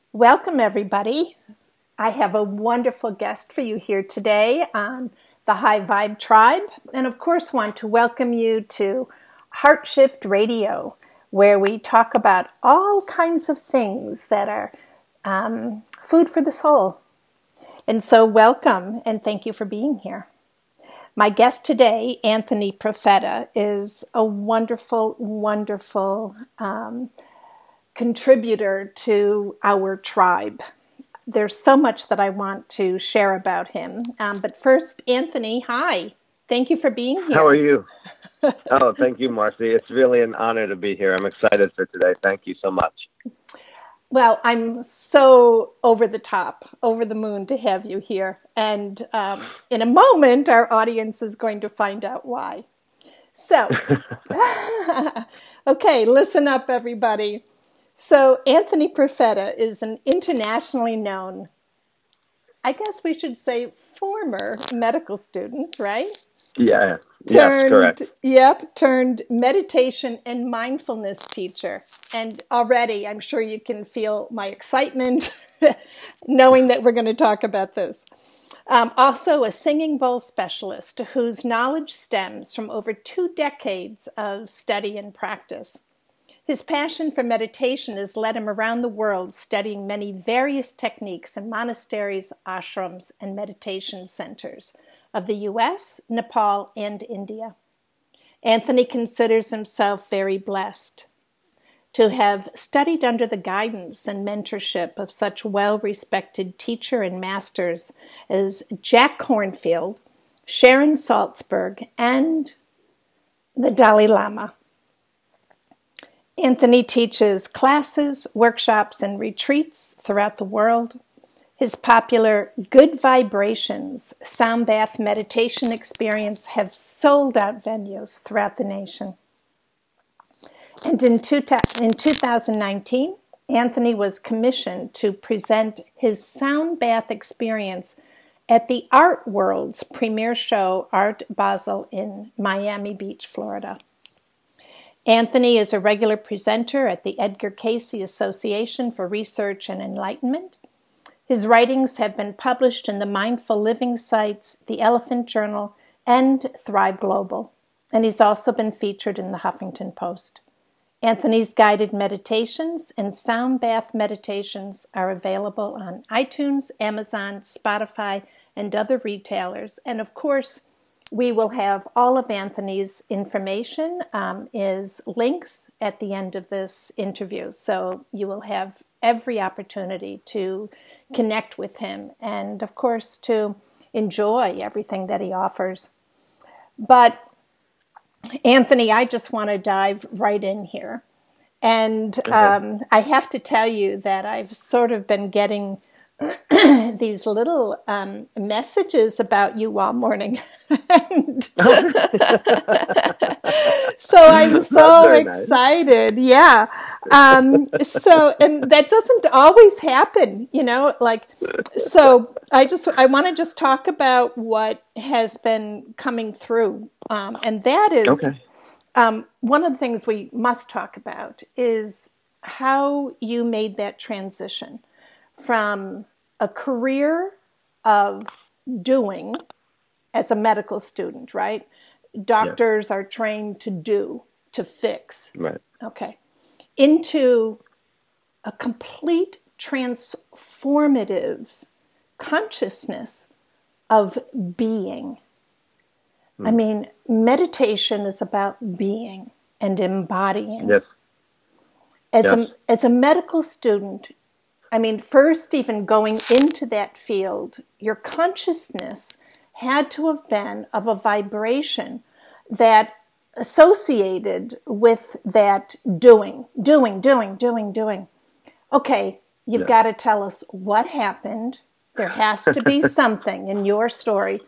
Welcome, everybody. I have a wonderful guest for you here today on the High Vibe Tribe, and of course want to welcome you to Heart Shift Radio, where we talk about all kinds of things that are food for the soul. And so welcome, and thank you for being here. My guest today, Anthony Profeta, is a wonderful, wonderful contributor to our tribe. There's so much that I want to share about him. But first, Anthony, hi. Thank you for being here. How are you? Oh, thank you, Marcy. It's really an honor to be here. I'm excited for today. Thank you so much. Well, I'm so over the moon to have you here. And in a moment, our audience is going to find out why. So, okay, listen up, everybody. So Anthony Profeta is an internationally known, I guess we should say former medical student, right? Yeah, yes, correct. Yep, turned meditation and mindfulness teacher. And already I'm sure you can feel my excitement knowing that we're going to talk about this. Also a singing bowl specialist whose knowledge stems from over 2 decades of study and practice. His passion for meditation has led him around the world, studying many various techniques in monasteries, ashrams, and meditation centers of the U.S., Nepal, and India. Anthony considers himself very blessed to have studied under the guidance and mentorship of such well-respected teacher and masters as Jack Kornfield, Sharon Salzberg, and the Dalai Lama. Anthony teaches classes, workshops, and retreats throughout the world. His popular Good Vibrations sound bath meditation experience have sold out venues throughout the nation. And in 2019, Anthony was commissioned to present his sound bath experience at the Art World's premier show, Art Basel, in Miami Beach, Florida. Anthony is a regular presenter at the Edgar Cayce Association for Research and Enlightenment. His writings have been published in the Mindful Living sites, the Elephant Journal, and Thrive Global. And he's also been featured in the Huffington Post. Anthony's guided meditations and sound bath meditations are available on iTunes, Amazon, Spotify, and other retailers. And of course, we will have all of Anthony's information is links at the end of this interview. So you will have every opportunity to connect with him and, of course, to enjoy everything that he offers. But, Anthony, I just want to dive right in here. And I have to tell you that I've sort of been getting these little messages about you all morning. So I'm so excited. Nice. Yeah. So, and that doesn't always happen, so I want to just talk about what has been coming through. And that is, one of the things we must talk about is how you made that transition from a career of doing as a medical student, right? Doctors are trained to do, to fix. Right. Okay. Into a complete transformative consciousness of being. I mean, meditation is about being and embodying. Yes. As a medical student, I mean, first even going into that field, your consciousness had to have been of a vibration that associated with that doing. Okay, you've got to tell us what happened. There has to be something in your story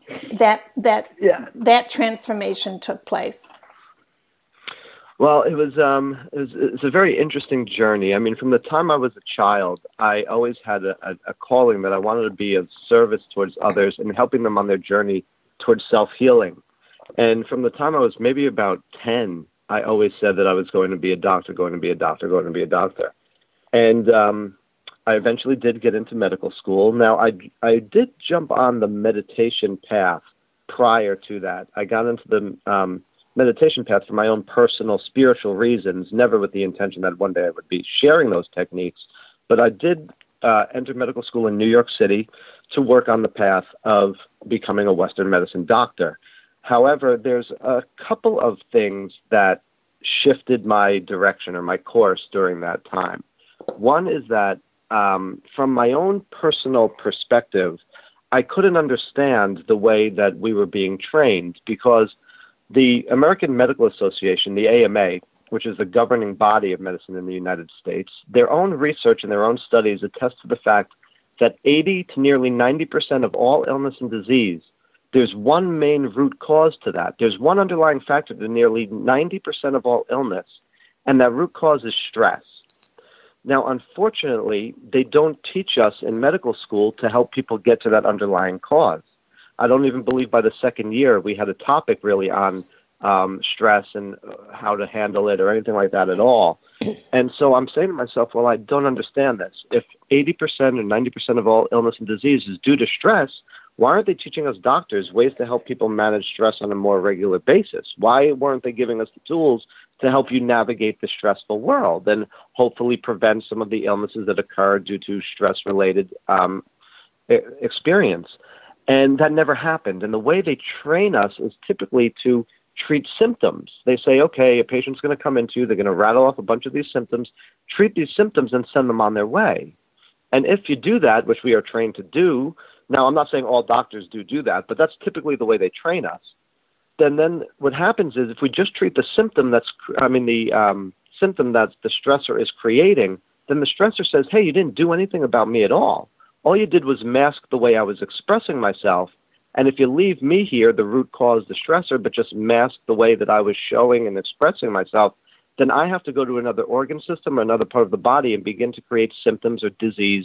that transformation took place. Well, it's a very interesting journey. I mean, from the time I was a child, I always had a calling that I wanted to be of service towards others and helping them on their journey towards self-healing. And from the time I was maybe about 10, I always said that I was going to be a doctor, going to be a doctor, going to be a doctor. And I eventually did get into medical school. Now, I did jump on the meditation path prior to that. I got into the meditation path for my own personal spiritual reasons, never with the intention that one day I would be sharing those techniques. But I did enter medical school in New York City to work on the path of becoming a Western medicine doctor. However, there's a couple of things that shifted my direction or my course during that time. One is that from my own personal perspective, I couldn't understand the way that we were being trained, because the American Medical Association, the AMA, which is the governing body of medicine in the United States, their own research and their own studies attest to the fact that 80 to nearly 90% of all illness and disease, there's one main root cause to that. There's one underlying factor to nearly 90% of all illness, and that root cause is stress. Now, unfortunately, they don't teach us in medical school to help people get to that underlying cause. I don't even believe by the second year we had a topic really on stress and how to handle it or anything like that at all. And so I'm saying to myself, well, I don't understand this. If 80% or 90% of all illness and disease is due to stress, why aren't they teaching us doctors ways to help people manage stress on a more regular basis? Why weren't they giving us the tools to help you navigate the stressful world and hopefully prevent some of the illnesses that occur due to stress-related experience? And that never happened. And the way they train us is typically to treat symptoms. They say, okay, a patient's going to come into you, they're going to rattle off a bunch of these symptoms, treat these symptoms and send them on their way. And if you do that, which we are trained to do, now I'm not saying all doctors do that, but that's typically the way they train us. Then what happens is if we just treat the symptom symptom that the stressor is creating, then the stressor says, hey, you didn't do anything about me at all. All you did was mask the way I was expressing myself. And if you leave me here, the root cause, the stressor, but just mask the way that I was showing and expressing myself, then I have to go to another organ system or another part of the body and begin to create symptoms or disease,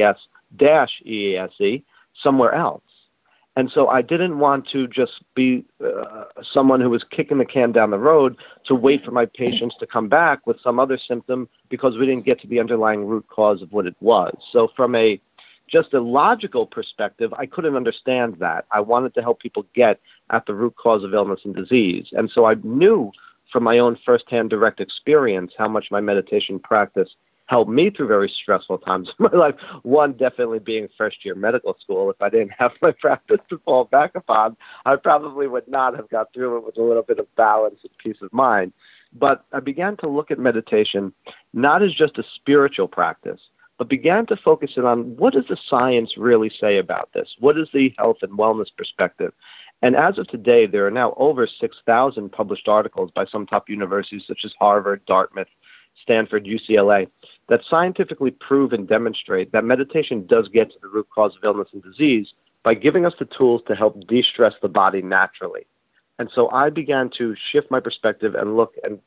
DIS-EASE, somewhere else. And so I didn't want to just be someone who was kicking the can down the road to wait for my patients to come back with some other symptom because we didn't get to the underlying root cause of what it was. So from just a logical perspective, I couldn't understand that. I wanted to help people get at the root cause of illness and disease. And so I knew from my own firsthand direct experience how much my meditation practice helped me through very stressful times in my life. One, definitely being first-year medical school. If I didn't have my practice to fall back upon, I probably would not have got through it with a little bit of balance and peace of mind. But I began to look at meditation not as just a spiritual practice, but began to focus in on what does the science really say about this? What is the health and wellness perspective? And as of today, there are now over 6,000 published articles by some top universities such as Harvard, Dartmouth, Stanford, UCLA, that scientifically prove and demonstrate that meditation does get to the root cause of illness and disease by giving us the tools to help de-stress the body naturally. And so I began to shift my perspective and look at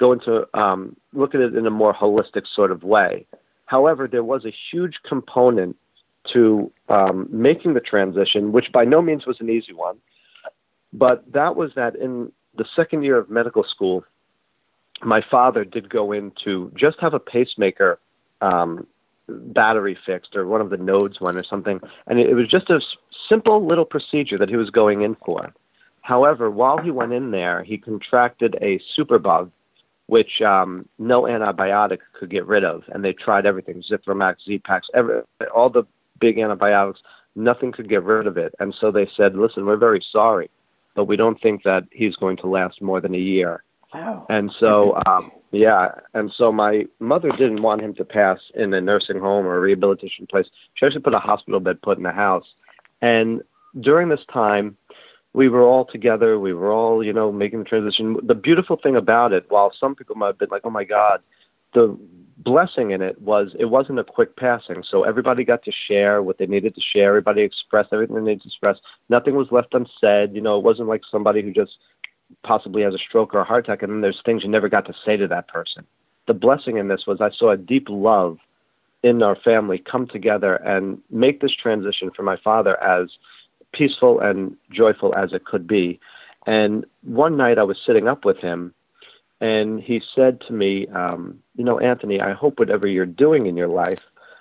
it in a more holistic sort of way. However, there was a huge component to making the transition, which by no means was an easy one. But that was that in the second year of medical school, my father did go in to just have a pacemaker battery fixed, or one of the nodes went or something. And it was just a simple little procedure that he was going in for. However, while he went in there, he contracted a superbug, which no antibiotic could get rid of. And they tried everything, Zithromax, Z-Pax, all the big antibiotics, nothing could get rid of it. And so they said, listen, we're very sorry, but we don't think that he's going to last more than a year. Wow. And so, and so my mother didn't want him to pass in a nursing home or a rehabilitation place. She actually put a hospital bed put in the house. And during this time, we were all together. We were all, making the transition. The beautiful thing about it, while some people might have been like, oh my God, the blessing in it wasn't a quick passing. So everybody got to share what they needed to share. Everybody expressed everything they needed to express. Nothing was left unsaid. It wasn't like somebody who just possibly has a stroke or a heart attack, and then there's things you never got to say to that person. The blessing in this was I saw a deep love in our family come together and make this transition for my father as peaceful and joyful as it could be. And one night I was sitting up with him, and he said to me, Anthony, I hope whatever you're doing in your life,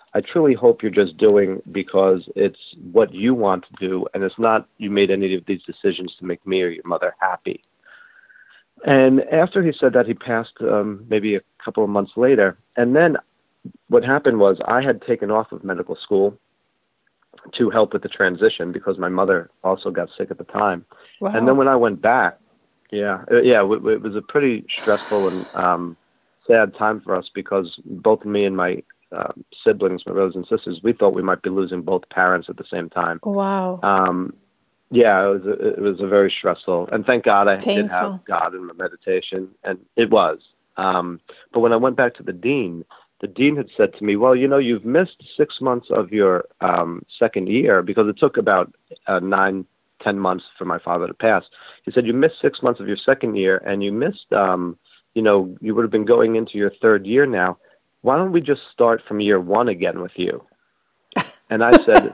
I truly hope you're just doing because it's what you want to do, and it's not you made any of these decisions to make me or your mother happy. And after he said that, he passed maybe a couple of months later. And then what happened was I had taken off of medical school to help with the transition because my mother also got sick at the time. Wow. And then when I went back, it was a pretty stressful and sad time for us because both me and my siblings, my brothers and sisters, we thought we might be losing both parents at the same time. Wow. It was a very stressful, and thank God I Painful. did have God in my meditation, and it was. But when I went back to the dean had said to me, well, you've missed 6 months of your second year because it took about 9-10 months for my father to pass. He said, you missed 6 months of your second year, and you missed, you would have been going into your third year now. Why don't we just start from year one again with you? And I said,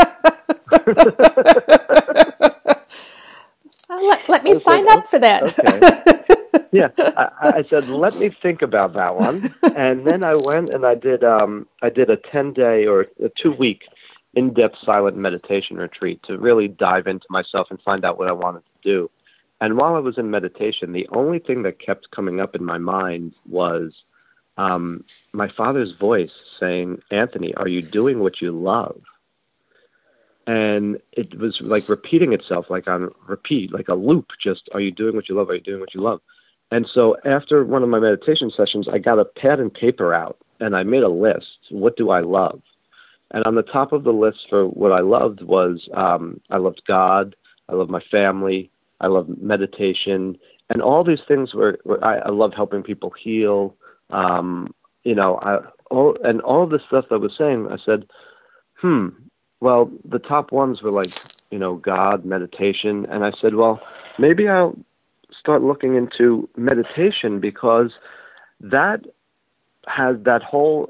Let me sign up for that. Okay. Yeah, I said, let me think about that one. And then I went and I did a 10-day or a 2-week in-depth silent meditation retreat to really dive into myself and find out what I wanted to do. And while I was in meditation, the only thing that kept coming up in my mind was my father's voice saying, Anthony, are you doing what you love? And it was like repeating itself, like on repeat, like a loop, just, are you doing what you love? Are you doing what you love? And so after one of my meditation sessions, I got a pad and paper out and I made a list. What do I love? And on the top of the list for what I loved was, I loved God. I loved my family. I loved meditation. And all these things I love helping people heal. All of the stuff I was saying, I said, well, the top ones were like, God, meditation. And I said, well, maybe I'll start looking into meditation because that has that whole,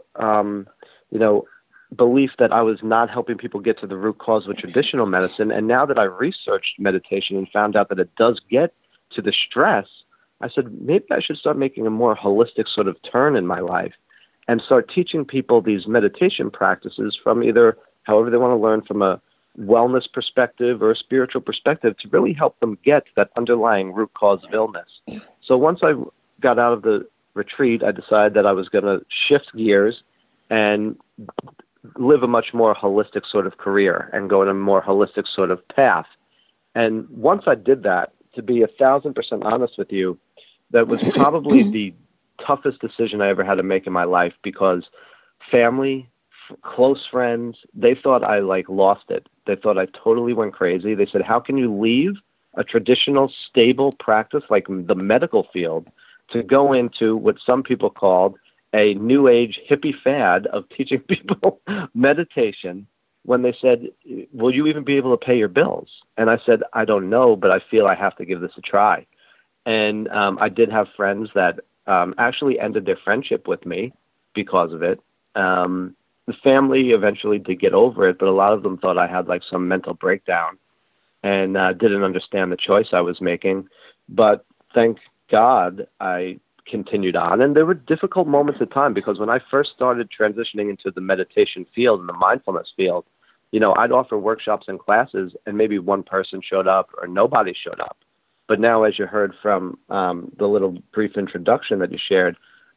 belief that I was not helping people get to the root cause with traditional medicine. And now that I researched meditation and found out that it does get to the stress, I said, maybe I should start making a more holistic sort of turn in my life and start teaching people these meditation practices from either however they want to learn, from a wellness perspective or a spiritual perspective, to really help them get to that underlying root cause of illness. So once I got out of the retreat, I decided that I was going to shift gears and live a much more holistic sort of career and go in a more holistic sort of path. And once I did that, to be 1,000% honest with you, that was probably the toughest decision I ever had to make in my life because family, close friends, they thought I lost it. They thought I totally went crazy. They said, how can you leave a traditional stable practice like the medical field to go into what some people called a new age hippie fad of teaching people meditation when they said, will you even be able to pay your bills? And I said, I don't know, but I feel I have to give this a try. And I did have friends that actually ended their friendship with me because of it. The family eventually did get over it, but a lot of them thought I had some mental breakdown and didn't understand the choice I was making. But thank God I continued on. And there were difficult moments at time because when I first started transitioning into the meditation field and the mindfulness field, I'd offer workshops and classes and maybe one person showed up or nobody showed up. But now, as you heard from the little brief introduction that you shared,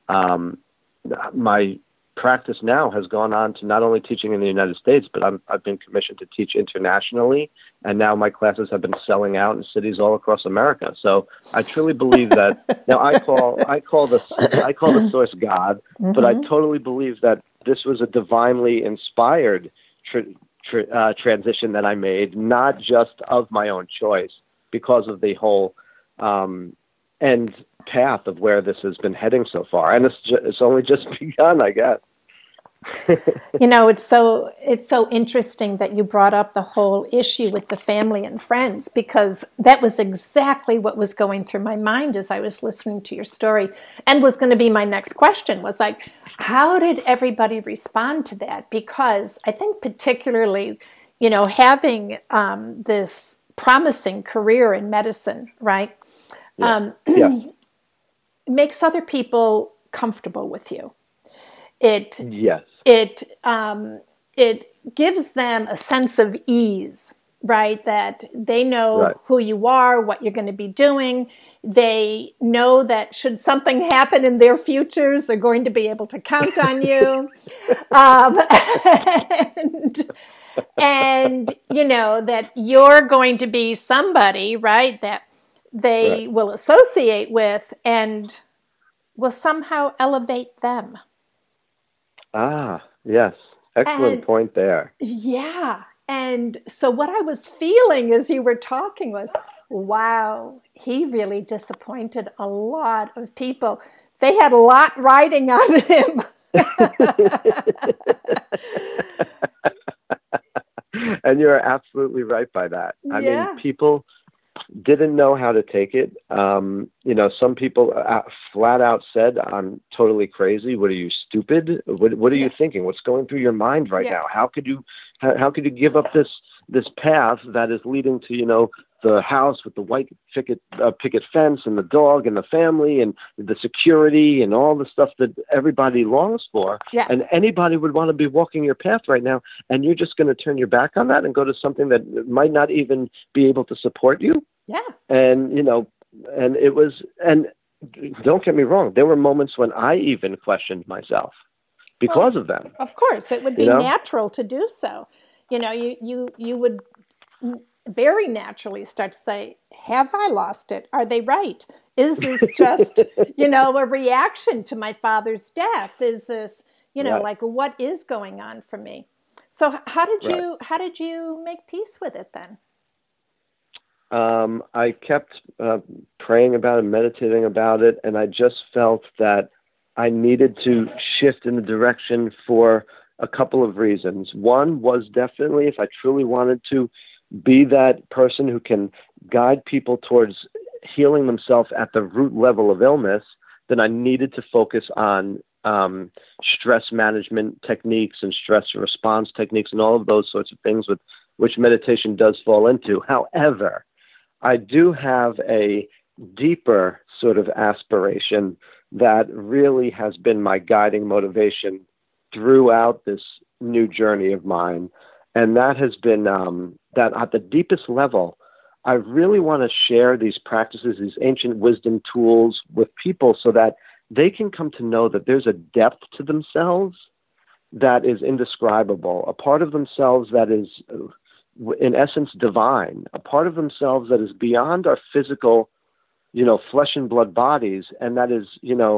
my practice now has gone on to not only teaching in the United States, but I've been commissioned to teach internationally, and now my classes have been selling out in cities all across America. So I truly believe that. Now I call the source God, but I totally believe that this was a divinely inspired transition that I made, not just of my own choice, because of the whole end path of where this has been heading so far, and it's only just begun, I guess. It's so interesting that you brought up the whole issue with the family and friends, because that was exactly what was going through my mind as I was listening to your story, and was going to be my next question, was how did everybody respond to that? Because I think particularly, having this promising career in medicine, right? Yeah. Makes other people comfortable with you. It Yes. it it gives them a sense of ease, right? That they know Right. who you are, what you're going to be doing. They know that should something happen in their futures, they're going to be able to count on you. Um, and, and, you know, that you're going to be somebody, right, that Right. they will associate with and will somehow elevate them. Ah, yes. Excellent And point there. yeah. And so what I was feeling as you were talking was, wow, he really disappointed a lot of people. They had a lot riding on him. And you're absolutely right by that. I mean, Yeah. people didn't know how to take it. Some people flat out said, "I'm totally crazy. What are you, stupid? What are you Yeah. thinking? What's going through your mind right Yeah. now? How could you give up this path that is leading to the house with the white picket fence and the dog and the family and the security and all the stuff that everybody longs for, Yeah. and anybody would want to be walking your path right now, and you're just going to turn your back on that and go to something that might not even be able to support you." Yeah. And and don't get me wrong, there were moments when I even questioned myself Well, because of them. of course, it would You be know, natural to do so. You know, you would very naturally start to say, have I lost it? Are they right? Is this just, a reaction to my father's death? Is this, right, like what is going on for me? So how did right. you make peace with it then? I kept praying about it, meditating about it, and I just felt that I needed to shift in the direction for a couple of reasons. One was definitely if I truly wanted to be that person who can guide people towards healing themselves at the root level of illness, then I needed to focus on stress management techniques and stress response techniques and all of those sorts of things with which meditation does fall into. However, I do have a deeper sort of aspiration that really has been my guiding motivation throughout this new journey of mine. And that has been that at the deepest level, I really want to share these practices, these ancient wisdom tools with people so that they can come to know that there's a depth to themselves that is indescribable, a part of themselves that is in essence divine, a part of themselves that is beyond our physical, flesh and blood bodies, and that is,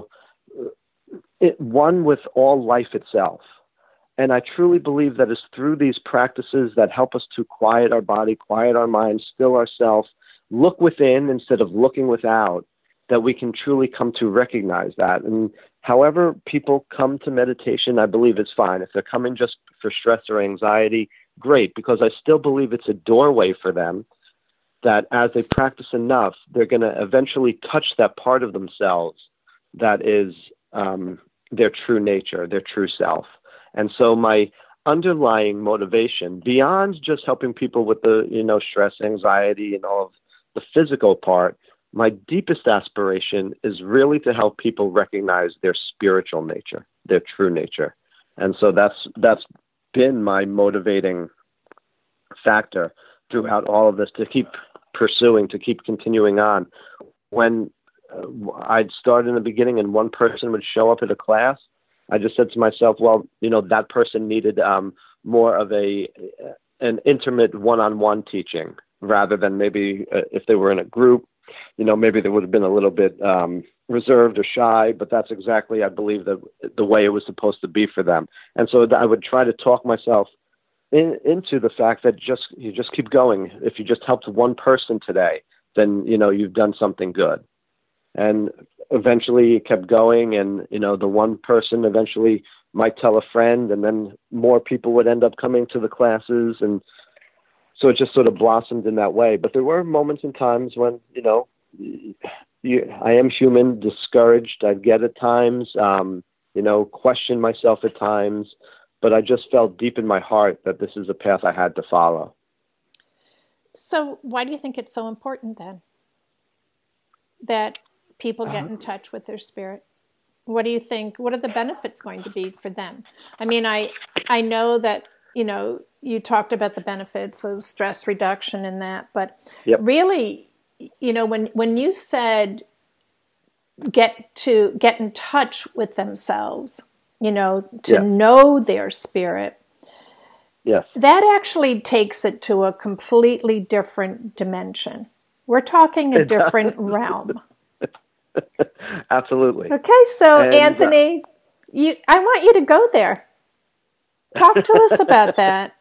one with all life itself. And I truly believe that it's through these practices that help us to quiet our body, quiet our mind, still ourselves, look within instead of looking without, that we can truly come to recognize that. And however people come to meditation, I believe it's fine. If they're coming just for stress or anxiety, great, because I still believe it's a doorway for them that as they practice enough, they're going to eventually touch that part of themselves that is their true nature, their true self. And so my underlying motivation, beyond just helping people with the, stress, anxiety, and all of the physical part, my deepest aspiration is really to help people recognize their spiritual nature, their true nature. And so that's been my motivating factor throughout all of this, to keep pursuing, to keep continuing on. When I'd start in the beginning and one person would show up at a class, I just said to myself, well, that person needed more of an intimate one-on-one teaching rather than maybe if they were in a group, maybe they would have been a little bit reserved or shy, but that's exactly, I believe, the way it was supposed to be for them. And so I would try to talk myself into the fact that you just keep going. If you just helped one person today, then, you've done something good. And eventually it kept going, and, the one person eventually might tell a friend, and then more people would end up coming to the classes. And so it just sort of blossomed in that way. But there were moments and times when, I am human, discouraged. I'd get at times, question myself at times, but I just felt deep in my heart that this is a path I had to follow. So why do you think it's so important then that people get in touch with their spirit? What do you think? What are the benefits going to be for them? I mean, I know that, you talked about the benefits of stress reduction and that, but Yep. really, when you said get in touch with themselves, to know their spirit, Yes. that actually takes it to a completely different dimension. We're talking a different realm. Absolutely. Okay, so Anthony, I want you to go there. Talk to us about that.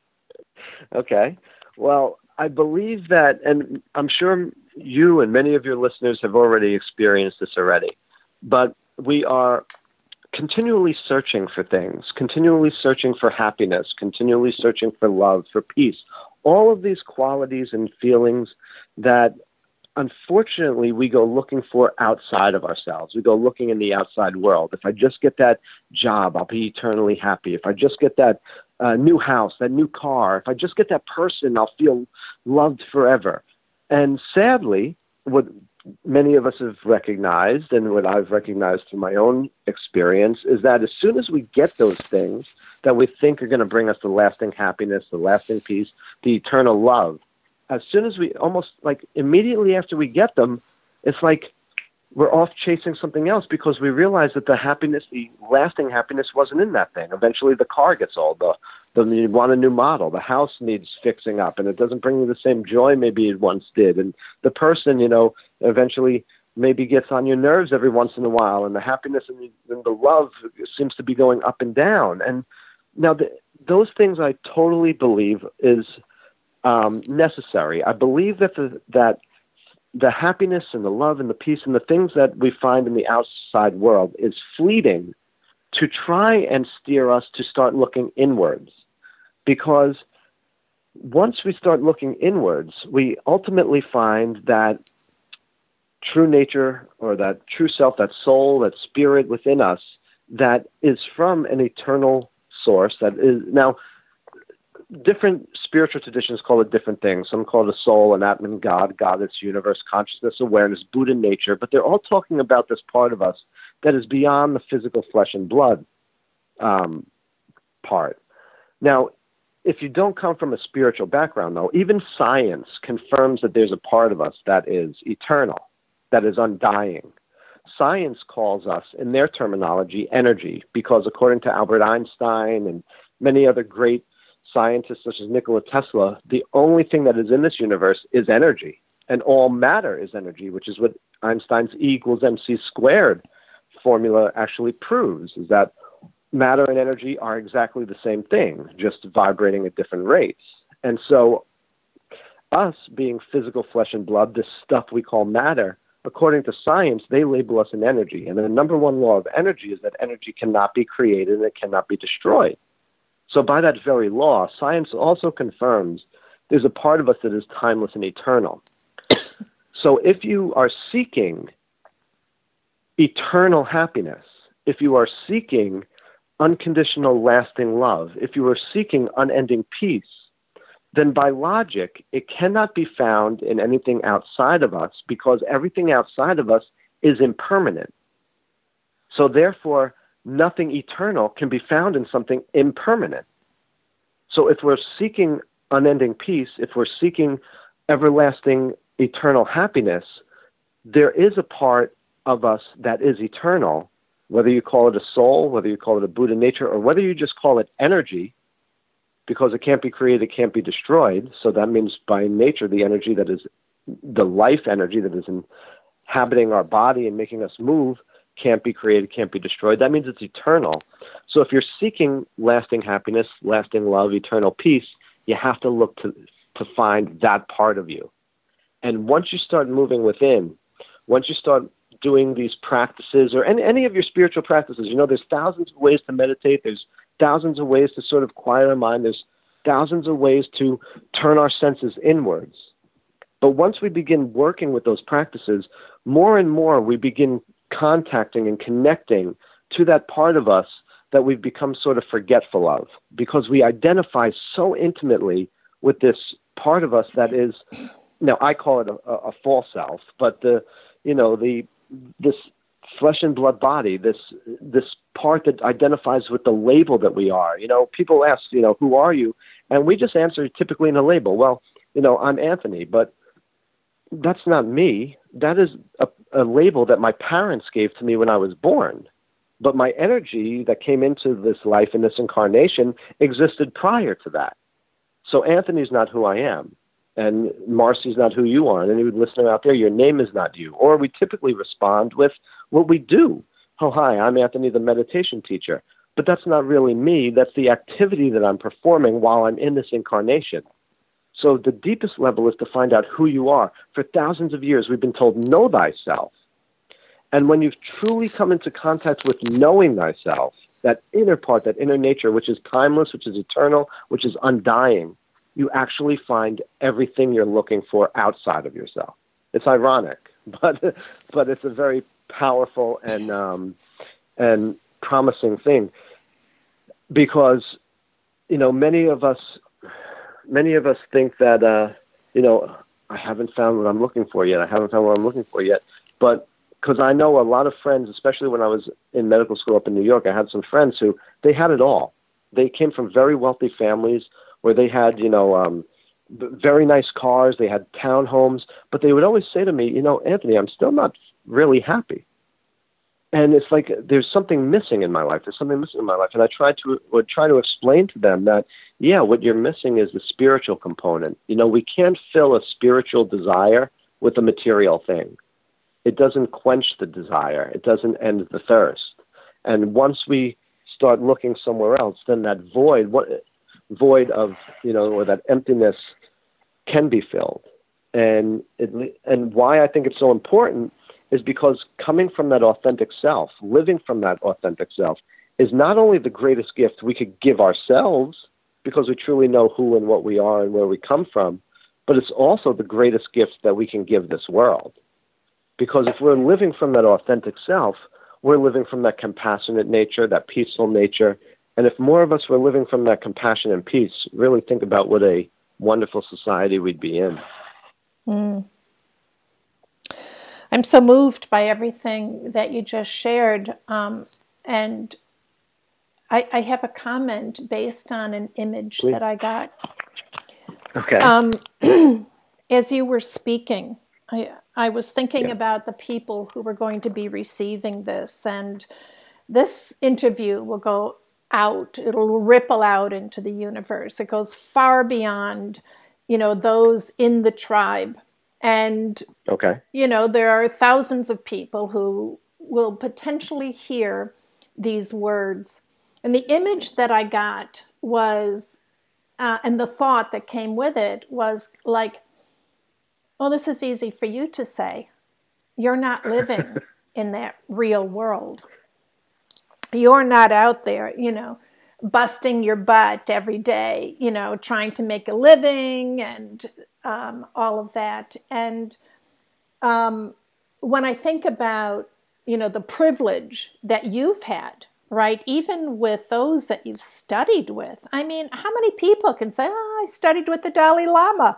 Okay. Well, I believe that, and I'm sure you and many of your listeners have already experienced this already, but we are continually searching for things, continually searching for happiness, continually searching for love, for peace, all of these qualities and feelings that unfortunately we go looking for outside of ourselves. We go looking in the outside world. If I just get that job, I'll be eternally happy. If I just get that new house, that new car, if I just get that person, I'll feel loved forever. And sadly, what many of us have recognized, and what I've recognized through my own experience, is that as soon as we get those things that we think are going to bring us the lasting happiness, the lasting peace, the eternal love, as soon as we, almost like immediately after we get them, it's like we're off chasing something else because we realize that the happiness, the lasting happiness, wasn't in that thing. Eventually the car gets old, you want a new model, the house needs fixing up, and it doesn't bring you the same joy maybe it once did. And the person, eventually maybe gets on your nerves every once in a while, and the happiness and the love seems to be going up and down. And now those things I totally believe is necessary. I believe that the happiness and the love and the peace and the things that we find in the outside world is fleeting to try and steer us to start looking inwards. Because once we start looking inwards, we ultimately find that true nature, or that true self, that soul, that spirit within us, that is from an eternal source. That is now, different spiritual traditions call it different things. Some call it a soul, an Atman, God, Goddess, universe, consciousness, awareness, Buddha nature, but they're all talking about this part of us that is beyond the physical flesh and blood part. Now, if you don't come from a spiritual background, though, even science confirms that there's a part of us that is eternal, that is undying. Science calls us, in their terminology, energy, because according to Albert Einstein and many other great scientists such as Nikola Tesla, the only thing that is in this universe is energy, and all matter is energy, which is what Einstein's E equals MC squared formula actually proves, is that matter and energy are exactly the same thing, just vibrating at different rates. And so us being physical flesh and blood, this stuff we call matter, according to science, they label us an energy. And the number one law of energy is that energy cannot be created and it cannot be destroyed. So by that very law, science also confirms there's a part of us that is timeless and eternal. So if you are seeking eternal happiness, if you are seeking unconditional lasting love, if you are seeking unending peace, then by logic, it cannot be found in anything outside of us, because everything outside of us is impermanent. So therefore, nothing eternal can be found in something impermanent. So if we're seeking unending peace, if we're seeking everlasting eternal happiness, there is a part of us that is eternal, whether you call it a soul, whether you call it a Buddha nature, or whether you just call it energy, because it can't be created, it can't be destroyed. So that means by nature, the energy that is the life energy that is inhabiting our body and making us move can't be created, can't be destroyed. That means it's eternal. So if you're seeking lasting happiness, lasting love, eternal peace, you have to look to find that part of you. And once you start moving within, once you start doing these practices, or any of your spiritual practices, there's thousands of ways to meditate. There's thousands of ways to sort of quiet our mind. There's thousands of ways to turn our senses inwards. But once we begin working with those practices, more and more we begin contacting and connecting to that part of us that we've become sort of forgetful of, because we identify so intimately with this part of us that is, now I call it a false self, but this flesh and blood body, this part that identifies with the label that we are. People ask, who are you? And we just answer typically in a label. Well, I'm Anthony, but that's not me. That is a label that my parents gave to me when I was born. But my energy that came into this life in this incarnation existed prior to that. So Anthony's not who I am. And Marcy's not who you are. And any listener out there, your name is not you. Or we typically respond with what we do. Oh, hi, I'm Anthony, the meditation teacher. But that's not really me. That's the activity that I'm performing while I'm in this incarnation. So the deepest level is to find out who you are. For thousands of years, we've been told, know thyself. And when you've truly come into contact with knowing thyself, that inner part, that inner nature, which is timeless, which is eternal, which is undying, you actually find everything you're looking for outside of yourself. It's ironic, but it's a very powerful and promising thing, because many of us think that I haven't found what I'm looking for yet. But because I know a lot of friends, especially when I was in medical school up in New York, I had some friends who they had it all. They came from very wealthy families where they had very nice cars, they had townhomes, but they would always say to me, Anthony, I'm still not really happy. And it's like there's something missing in my life. And I would try to explain to them that, what you're missing is the spiritual component. We can't fill a spiritual desire with a material thing. It doesn't quench the desire. It doesn't end the thirst. And once we start looking somewhere else, then that void of, or that emptiness can be filled. And why I think it's so important is because coming from that authentic self, living from that authentic self, is not only the greatest gift we could give ourselves, because we truly know who and what we are and where we come from, but it's also the greatest gift that we can give this world. Because if we're living from that authentic self, we're living from that compassionate nature, that peaceful nature. And if more of us were living from that compassion and peace, really think about what a wonderful society we'd be in. Mm. I'm so moved by everything that you just shared. And I have a comment based on an image Please. that I got. Okay. As you were speaking, I was thinking about the people who were going to be receiving this. And this interview will go out. It'll ripple out into the universe. It goes far beyond, those in the tribe. And, there are thousands of people who will potentially hear these words. And the image that I got was, and the thought that came with it was like, well, this is easy for you to say. You're not living in that real world. You're not out there, busting your butt every day, trying to make a living and all of that. And when I think about, the privilege that you've had, right, even with those that you've studied with, I mean, how many people can say, I studied with the Dalai Lama?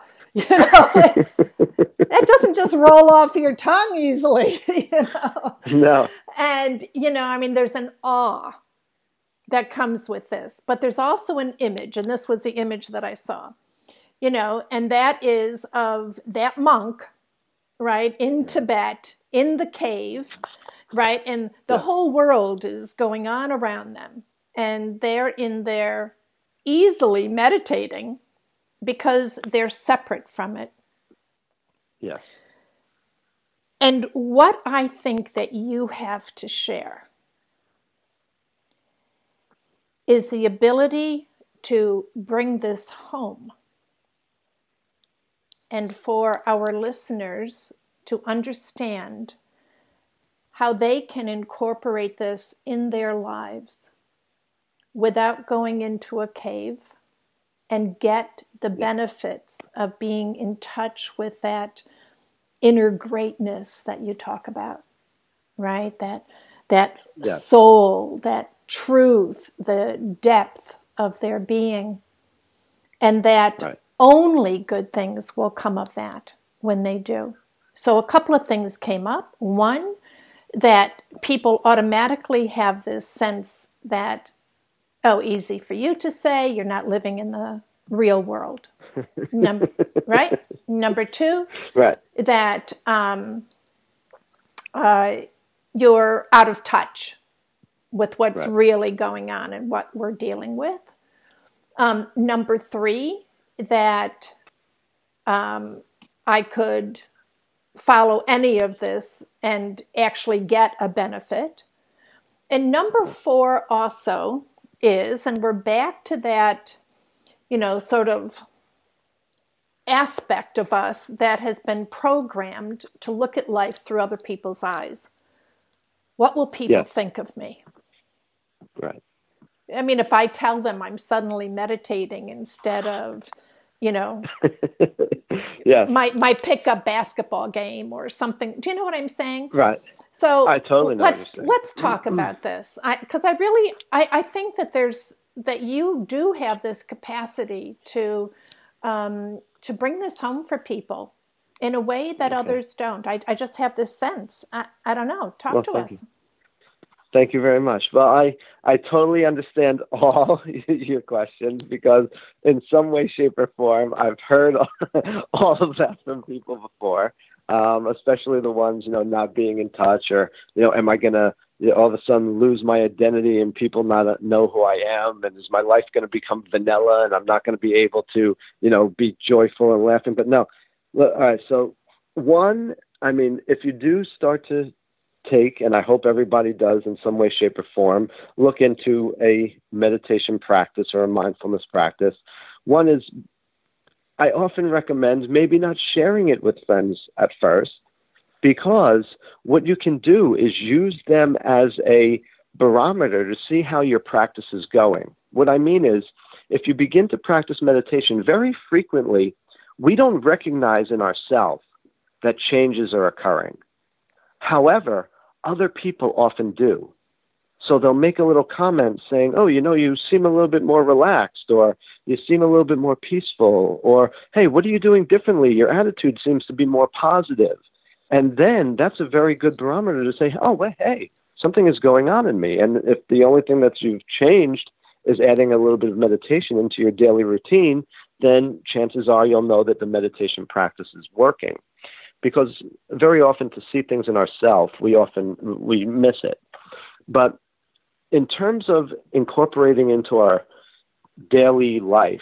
That doesn't just roll off your tongue easily, No. And, there's an awe that comes with this. But there's also an image, and this was the image that I saw, and that is of that monk, right, in Tibet, in the cave, right, and the whole world is going on around them. And they're in there easily meditating because they're separate from it. Yes. And what I think that you have to share is the ability to bring this home and for our listeners to understand how they can incorporate this in their lives without going into a cave and get the benefits of being in touch with that inner greatness that you talk about, right? That soul, that truth, the depth of their being, and that only good things will come of that when they do. So a couple of things came up. One, that people automatically have this sense that, oh, easy for you to say, you're not living in the real world. Right? Number two, Right. that you're out of touch with what's really going on and what we're dealing with. Number three, that I could follow any of this and actually get a benefit. And number four also is, and we're back to that, sort of aspect of us that has been programmed to look at life through other people's eyes. What will people think of me? Right. I mean, if I tell them I'm suddenly meditating instead of, my pickup basketball game or something. Do you know what I'm saying? Right. So I totally know let's talk about this. Because I think that you do have this capacity to bring this home for people in a way that others don't. I just have this sense. I don't know. Talk to us. Thank you very much. Well, I totally understand all your questions because in some way, shape, or form, I've heard all of that from people before, especially the ones, not being in touch or, am I going to all of a sudden lose my identity and people not know who I am? And is my life going to become vanilla and I'm not going to be able to, be joyful and laughing? But no. All right. So one, if you do start to take, and I hope everybody does in some way, shape, or form, look into a meditation practice or a mindfulness practice. One is, I often recommend maybe not sharing it with friends at first, because what you can do is use them as a barometer to see how your practice is going. What I mean is, if you begin to practice meditation, very frequently, we don't recognize in ourselves that changes are occurring. However, other people often do. So they'll make a little comment saying, oh, you seem a little bit more relaxed, or you seem a little bit more peaceful, or, hey, what are you doing differently? Your attitude seems to be more positive. And then that's a very good barometer to say, oh, well, hey, something is going on in me. And if the only thing that you've changed is adding a little bit of meditation into your daily routine, then chances are you'll know that the meditation practice is working. Because very often to see things in ourselves, we miss it. But in terms of incorporating into our daily life,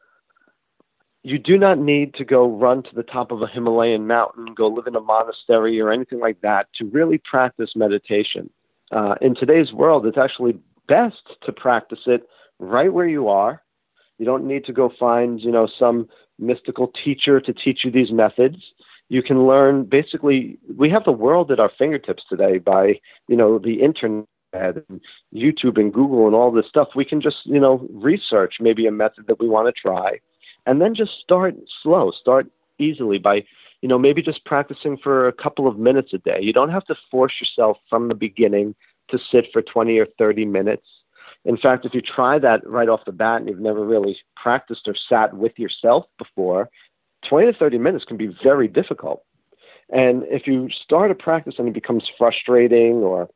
you do not need to go run to the top of a Himalayan mountain, go live in a monastery or anything like that to really practice meditation. In today's world, it's actually best to practice it right where you are. You don't need to go find, some mystical teacher to teach you these methods. You can learn, basically, we have the world at our fingertips today by, the internet and YouTube and Google and all this stuff. We can just, research maybe a method that we want to try, and then just start slow, start easily by, maybe just practicing for a couple of minutes a day. You don't have to force yourself from the beginning to sit for 20 or 30 minutes. In fact, if you try that right off the bat and you've never really practiced or sat with yourself before, 20 to 30 minutes can be very difficult. And if you start a practice and it becomes frustrating, or,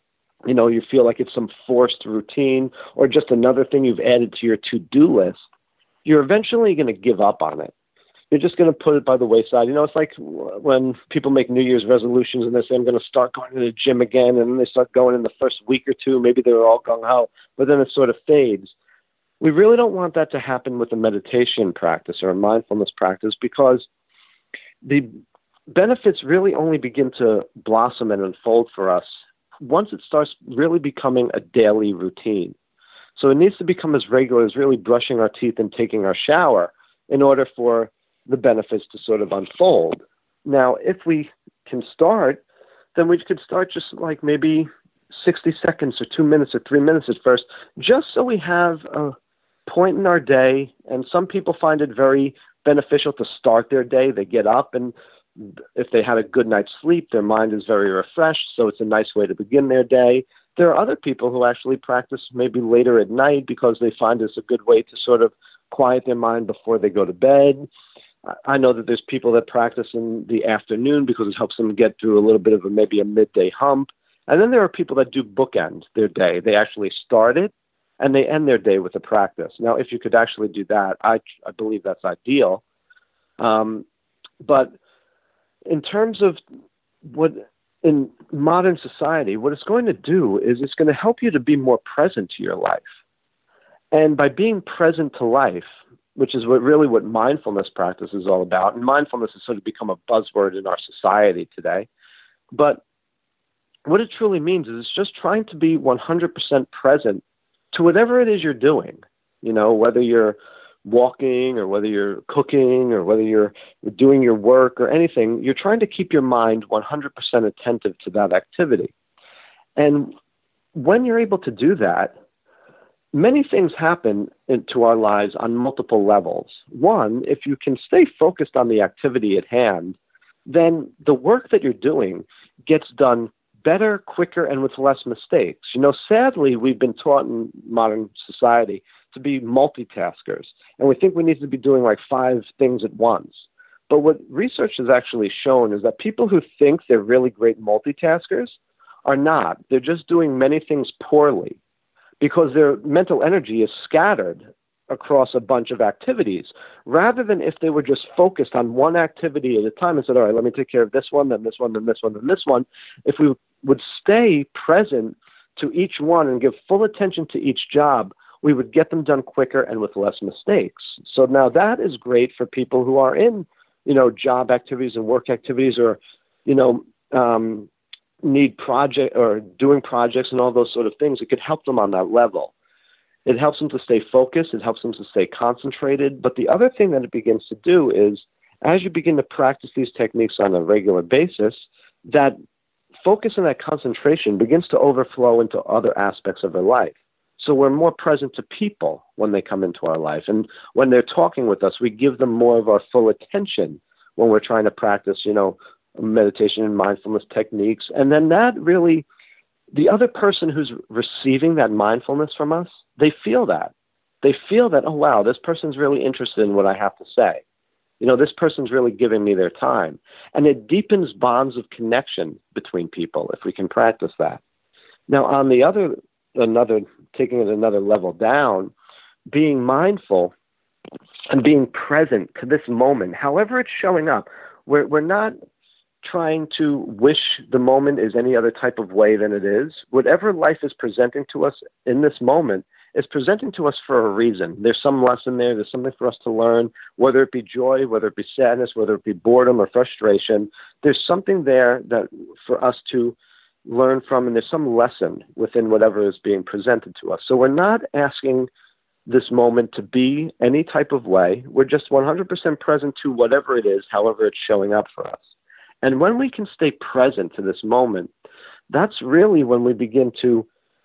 you feel like it's some forced routine or just another thing you've added to your to-do list, you're eventually going to give up on it. You're just going to put it by the wayside. It's like when people make New Year's resolutions and they say, I'm going to start going to the gym again, and then they start going in the first week or two. Maybe they're all gung-ho, but then it sort of fades. We really don't want that to happen with a meditation practice or a mindfulness practice, because the benefits really only begin to blossom and unfold for us once it starts really becoming a daily routine. So it needs to become as regular as really brushing our teeth and taking our shower in order for the benefits to sort of unfold. Now, if we can start, then we could start just like maybe 60 seconds or 2 minutes or 3 minutes at first, just so we have a point in our day. And some people find it very beneficial to start their day. They get up, and if they had a good night's sleep, their mind is very refreshed, so it's a nice way to begin their day. There are other people who actually practice maybe later at night because they find it's a good way to sort of quiet their mind before they go to bed. I know that there's people that practice in the afternoon because it helps them get through a little bit of maybe a midday hump. And then there are people that do bookend their day. They actually start it and they end their day with a practice. Now, if you could actually do that, I believe that's ideal. But in terms of what in modern society, what it's going to do is it's going to help you to be more present to your life. And by being present to life, which is what mindfulness practice is all about, and mindfulness has sort of become a buzzword in our society today, but what it truly means is it's just trying to be 100% present to whatever it is you're doing, whether you're walking or whether you're cooking or whether you're doing your work or anything. You're trying to keep your mind 100% attentive to that activity. And when you're able to do that, many things happen into our lives on multiple levels. One, if you can stay focused on the activity at hand, then the work that you're doing gets done better, quicker, and with less mistakes. Sadly, we've been taught in modern society to be multitaskers, and we think we need to be doing like 5 things at once. But what research has actually shown is that people who think they're really great multitaskers are not. They're just doing many things poorly because their mental energy is scattered across a bunch of activities, rather than if they were just focused on one activity at a time and said, all right, let me take care of this one, then this one, then this one, then this one. If we would stay present to each one and give full attention to each job, we would get them done quicker and with less mistakes. So now that is great for people who are in, job activities and work activities, or, need project or doing projects and all those sort of things. It could help them on that level. It helps them to stay focused. It helps them to stay concentrated. But the other thing that it begins to do is, as you begin to practice these techniques on a regular basis, that focus and that concentration begins to overflow into other aspects of their life. So we're more present to people when they come into our life. And when they're talking with us, we give them more of our full attention when we're trying to practice, meditation and mindfulness techniques. And then that really, the other person who's receiving that mindfulness from us, they feel that. They feel that, oh, wow, this person's really interested in what I have to say. This person's really giving me their time. And it deepens bonds of connection between people if we can practice that. Now, on the taking it another level down, being mindful and being present to this moment, however it's showing up, we're not trying to wish the moment is any other type of way than it is. Whatever life is presenting to us in this moment is presenting to us for a reason. There's some lesson there. There's something for us to learn, whether it be joy, whether it be sadness, whether it be boredom or frustration. There's something there that for us to learn from, and there's some lesson within whatever is being presented to us. So we're not asking this moment to be any type of way. We're just 100% present to whatever it is, however it's showing up for us. And when we can stay present to this moment, that's really when we begin to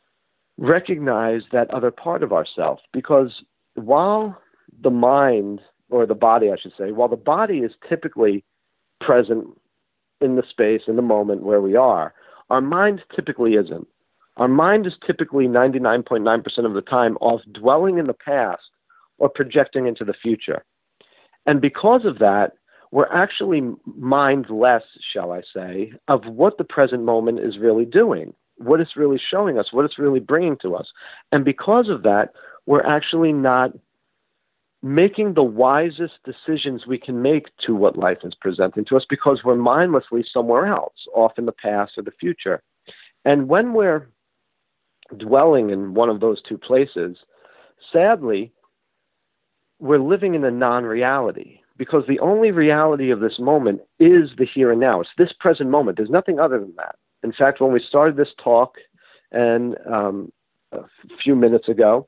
recognize that other part of ourselves. Because while the mind, or the body, I should say, while the body is typically present in the space, in the moment where we are, our mind typically isn't. Our mind is typically 99.9% of the time off dwelling in the past or projecting into the future. And because of that, we're actually mindless, shall I say, of what the present moment is really doing, what it's really showing us, what it's really bringing to us. And because of that, we're actually not making the wisest decisions we can make to what life is presenting to us, because we're mindlessly somewhere else, off in the past or the future. And when we're dwelling in one of those two places, sadly, we're living in a non-reality. Because the only reality of this moment is the here and now. It's this present moment. There's nothing other than that. In fact, when we started this talk and a few minutes ago,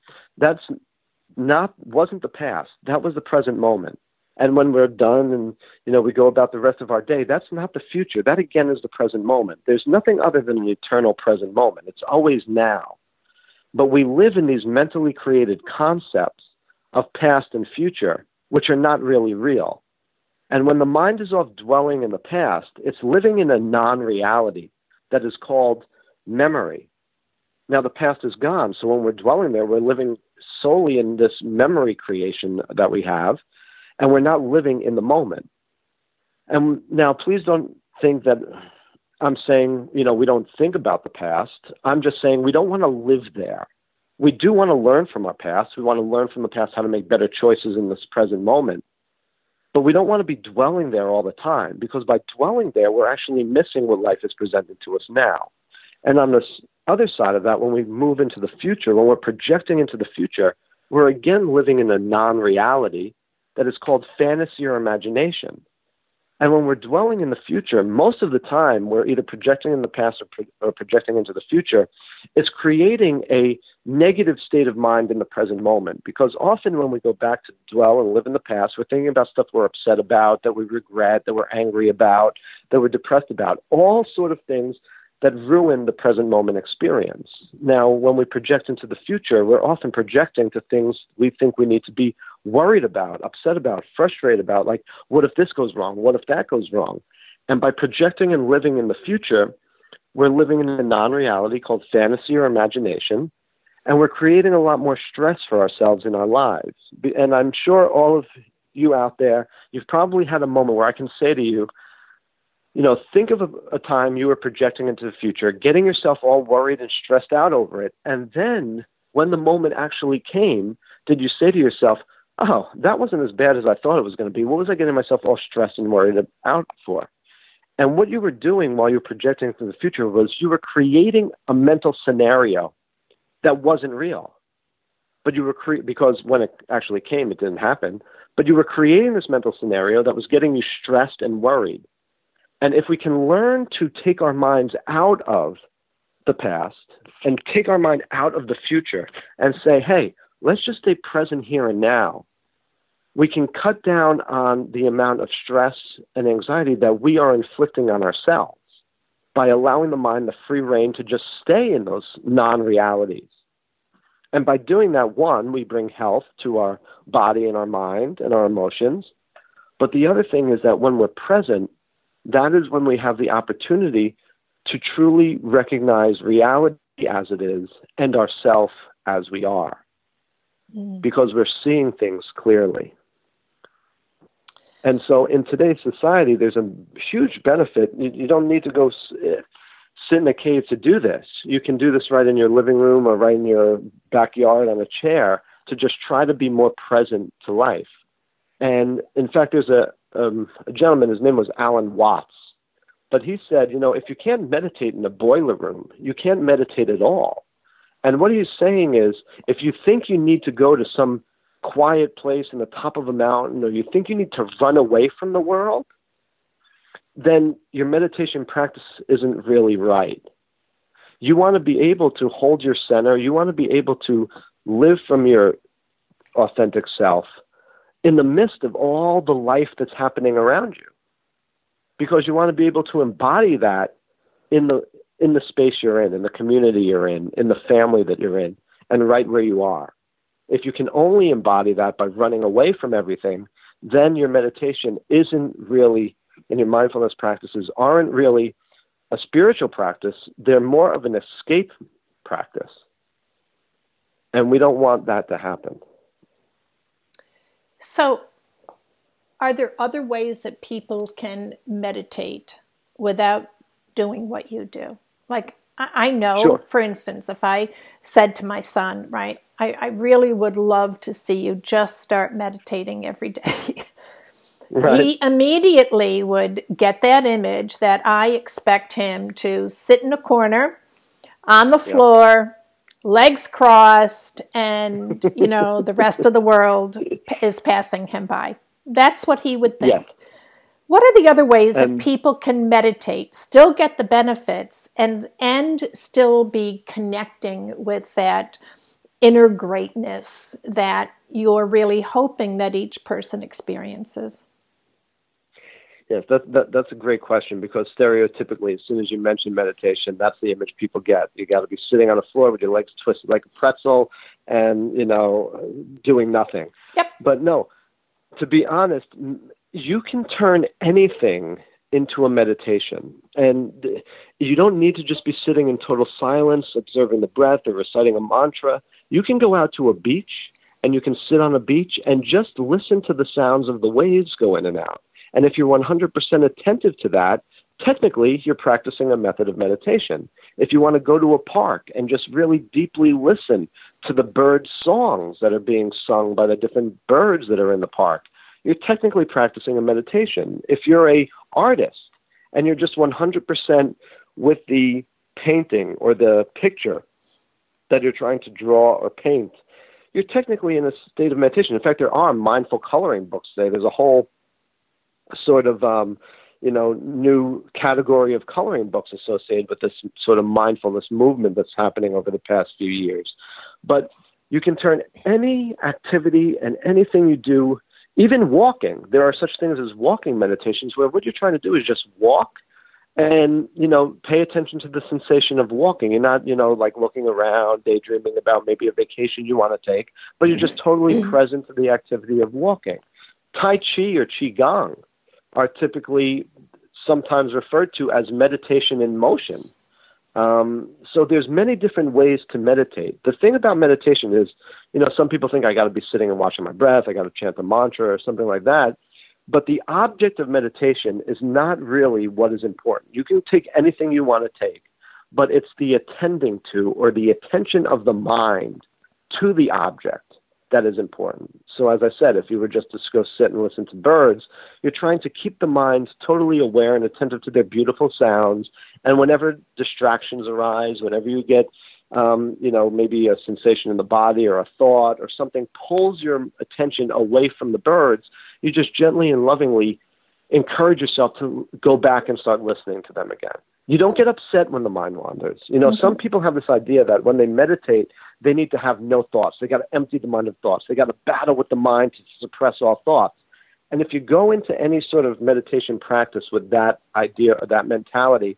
wasn't the past. That was the present moment. And when we're done and we go about the rest of our day, that's not the future. That again is the present moment. There's nothing other than an eternal present moment. It's always now. But we live in these mentally created concepts of past and future, which are not really real. And when the mind is off dwelling in the past, it's living in a non-reality that is called memory. Now, the past is gone, so when we're dwelling there, we're living solely in this memory creation that we have, and we're not living in the moment. And now, please don't think that I'm saying, we don't think about the past. I'm just saying we don't want to live there. We do want to learn from our past. We want to learn from the past how to make better choices in this present moment. But we don't want to be dwelling there all the time, because by dwelling there, we're actually missing what life is presented to us now. And on this other side of that, when we move into the future, when we're projecting into the future, we're again living in a non-reality that is called fantasy or imagination. And when we're dwelling in the future, most of the time we're either projecting in the past or projecting into the future. It's creating a negative state of mind in the present moment, because often when we go back to dwell and live in the past, we're thinking about stuff we're upset about, that we regret, that we're angry about, that we're depressed about, all sort of things that ruin the present moment experience. Now, when we project into the future, we're often projecting to things we think we need to be worried about, upset about, frustrated about, like, what if this goes wrong? What if that goes wrong? And by projecting and living in the future, we're living in a non-reality called fantasy or imagination, and we're creating a lot more stress for ourselves in our lives. And I'm sure all of you out there, you've probably had a moment where I can say to you, think of a time you were projecting into the future, getting yourself all worried and stressed out over it. And then when the moment actually came, did you say to yourself, oh, that wasn't as bad as I thought it was going to be. What was I getting myself all stressed and worried out for? And what you were doing while you were projecting into the future was you were creating a mental scenario that wasn't real. But you were because when it actually came, it didn't happen. But you were creating this mental scenario that was getting you stressed and worried. And if we can learn to take our minds out of the past and take our mind out of the future and say, hey, let's just stay present here and now, we can cut down on the amount of stress and anxiety that we are inflicting on ourselves by allowing the mind the free rein to just stay in those non-realities. And by doing that, one, we bring health to our body and our mind and our emotions. But the other thing is that when we're present, that is when we have the opportunity to truly recognize reality as it is and ourself as we are, because we're seeing things clearly. And so in today's society, there's a huge benefit. You don't need to go sit in a cave to do this. You can do this right in your living room or right in your backyard on a chair to just try to be more present to life. And in fact, there's a gentleman, his name was Alan Watts, but he said, if you can't meditate in a boiler room, you can't meditate at all. And what he's saying is, if you think you need to go to some quiet place in the top of a mountain, or you think you need to run away from the world, then your meditation practice isn't really right. You want to be able to hold your center. You want to be able to live from your authentic self in the midst of all the life that's happening around you, because you want to be able to embody that in the space you're in the community you're in the family that you're in, and right where you are. If you can only embody that by running away from everything, then your meditation isn't really, and your mindfulness practices aren't really a spiritual practice. They're more of an escape practice. And we don't want that to happen. So, are there other ways that people can meditate without doing what you do? Like, I know, sure. For instance, if I said to my son, right, I really would love to see you just start meditating every day. Right. He immediately would get that image that I expect him to sit in a corner on the floor, legs crossed, and, the rest of the world is passing him by. That's what he would think. Yeah. What are the other ways that people can meditate, still get the benefits, and still be connecting with that inner greatness that you're really hoping that each person experiences? Yes, that's a great question, because stereotypically, as soon as you mention meditation, that's the image people get. You got to be sitting on the floor with your legs twisted like a pretzel and, doing nothing. Yep. But no, to be honest, you can turn anything into a meditation. And you don't need to just be sitting in total silence, observing the breath or reciting a mantra. You can go out to a beach and you can sit on a beach and just listen to the sounds of the waves go in and out. And if you're 100% attentive to that, technically you're practicing a method of meditation. If you want to go to a park and just really deeply listen to the bird songs that are being sung by the different birds that are in the park, you're technically practicing a meditation. If you're a artist and you're just 100% with the painting or the picture that you're trying to draw or paint, you're technically in a state of meditation. In fact, there are mindful coloring books today. There's a whole sort of new category of coloring books associated with this sort of mindfulness movement that's happening over the past few years. But you can turn any activity and anything you do, even walking. There are such things as walking meditations where what you're trying to do is just walk and, pay attention to the sensation of walking. You're not, like looking around, daydreaming about maybe a vacation you want to take, but you're just totally present to the activity of walking. Tai Chi or Qigong are typically sometimes referred to as meditation in motion. So there's many different ways to meditate. The thing about meditation is, some people think I got to be sitting and watching my breath, I got to chant a mantra or something like that. But the object of meditation is not really what is important. You can take anything you want to take, but it's the attending to or the attention of the mind to the object that is important. So as I said, if you were just to go sit and listen to birds, you're trying to keep the mind totally aware and attentive to their beautiful sounds. And whenever distractions arise, whenever you get, maybe a sensation in the body or a thought or something pulls your attention away from the birds, you just gently and lovingly encourage yourself to go back and start listening to them again. You don't get upset when the mind wanders. Some people have this idea that when they meditate, they need to have no thoughts. They got to empty the mind of thoughts. They got to battle with the mind to suppress all thoughts. And if you go into any sort of meditation practice with that idea or that mentality,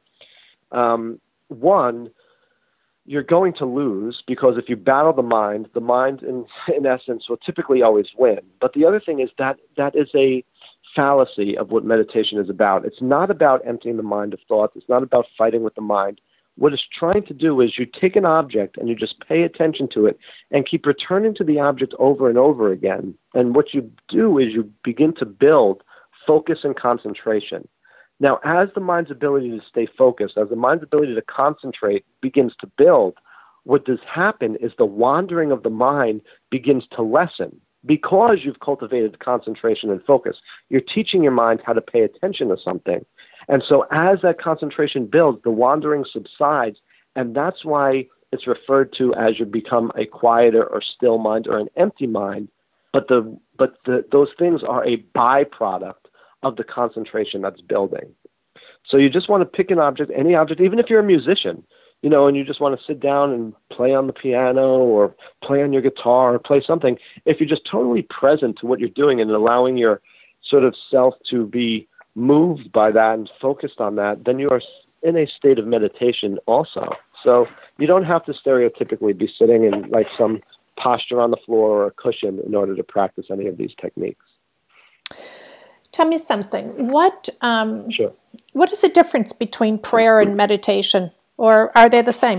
one, you're going to lose, because if you battle the mind in essence will typically always win. But the other thing is that is a fallacy of what meditation is about. It's not about emptying the mind of thoughts. It's not about fighting with the mind. What it's trying to do is you take an object and you just pay attention to it and keep returning to the object over and over again. And what you do is you begin to build focus and concentration. Now, as the mind's ability to stay focused, as the mind's ability to concentrate begins to build, what does happen is the wandering of the mind begins to lessen. Because you've cultivated concentration and focus, you're teaching your mind how to pay attention to something. And so as that concentration builds, the wandering subsides, and that's why it's referred to as you become a quieter or still mind or an empty mind. But those things are a byproduct of the concentration that's building. So you just want to pick an object, any object, even if you're a musician, and you just want to sit down and play on the piano or play on your guitar or play something. If you're just totally present to what you're doing and allowing your sort of self to be moved by that and focused on that, then you are in a state of meditation also. So you don't have to stereotypically be sitting in like some posture on the floor or a cushion in order to practice any of these techniques. Tell me something. What Sure. What is the difference between prayer and meditation, or are they the same?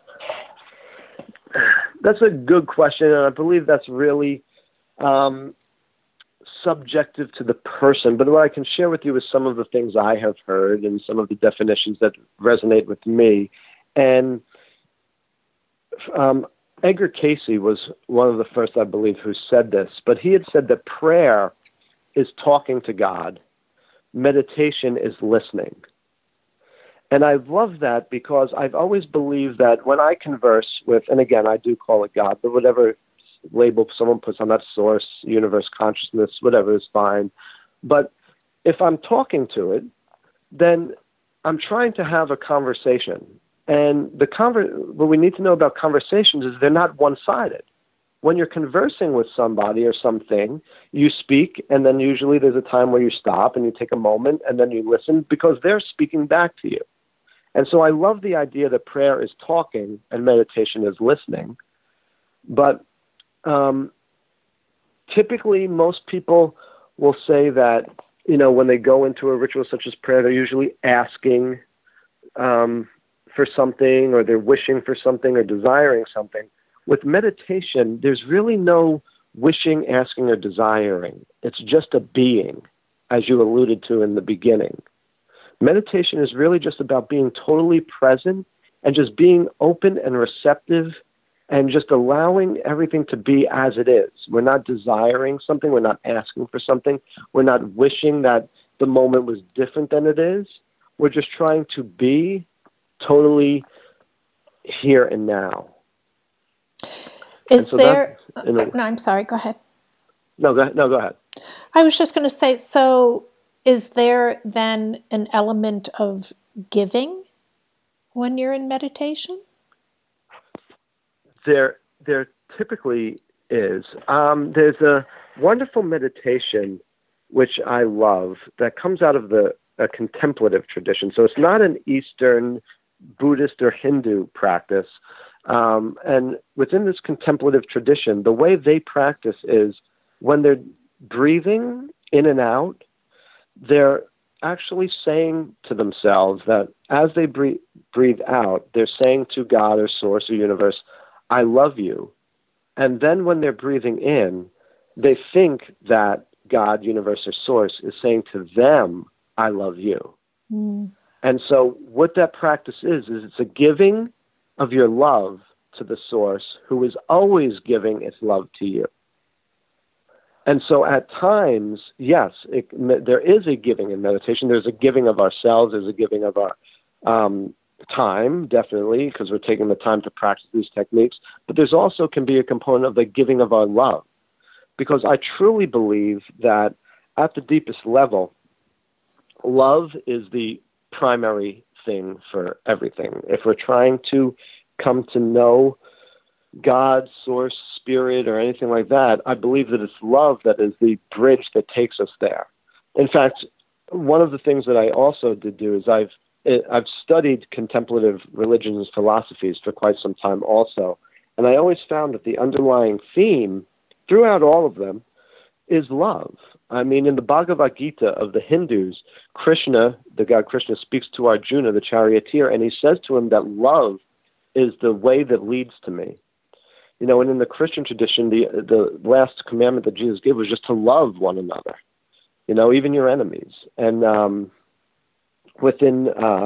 That's a good question, and I believe that's really subjective to the person. But what I can share with you is some of the things I have heard and some of the definitions that resonate with me. And Edgar Cayce was one of the first, I believe, who said this. But he had said that prayer is talking to God. Meditation is listening. And I love that because I've always believed that when I converse with, and again, I do call it God, but whatever label someone puts on that, source, universe, consciousness, whatever is fine. But if I'm talking to it, then I'm trying to have a conversation. And what we need to know about conversations is they're not one-sided. When you're conversing with somebody or something, you speak, and then usually there's a time where you stop and you take a moment and then you listen because they're speaking back to you. And so I love the idea that prayer is talking and meditation is listening. But typically most people will say that, when they go into a ritual such as prayer, they're usually asking for something, or they're wishing for something or desiring something. With meditation, there's really no wishing, asking, or desiring. It's just a being, as you alluded to in the beginning. Meditation is really just about being totally present and just being open and receptive and just allowing everything to be as it is. We're not desiring something. We're not asking for something. We're not wishing that the moment was different than it is. We're just trying to be totally here and now. Is there... No, I'm sorry. Go ahead. No, go ahead. I was just going to say, so is there then an element of giving when you're in meditation? There typically is. There's a wonderful meditation which I love that comes out of a contemplative tradition. So it's not an Eastern Buddhist or Hindu practice. And within this contemplative tradition, the way they practice is when they're breathing in and out, they're actually saying to themselves that as they breathe out, they're saying to God or Source or Universe, I love you. And then when they're breathing in, they think that God, Universe, or Source is saying to them, I love you. Mm. And so what that practice is it's a giving of your love to the Source who is always giving its love to you. And so at times, yes, there is a giving in meditation. There's a giving of ourselves. There's a giving of our time, definitely, because we're taking the time to practice these techniques. But there's also can be a component of the giving of our love. Because I truly believe that at the deepest level, love is the primary thing for everything. If we're trying to come to know God, Source, Spirit, or anything like that, I believe that it's love that is the bridge that takes us there. In fact, one of the things that I also did do is I've studied contemplative religions and philosophies for quite some time also, and I always found that the underlying theme throughout all of them is love. I mean, in the Bhagavad Gita of the Hindus, Krishna, the god Krishna, speaks to Arjuna, the charioteer, and he says to him that love is the way that leads to me. You know, and in the Christian tradition, the last commandment that Jesus gave was just to love one another, you know, even your enemies. And within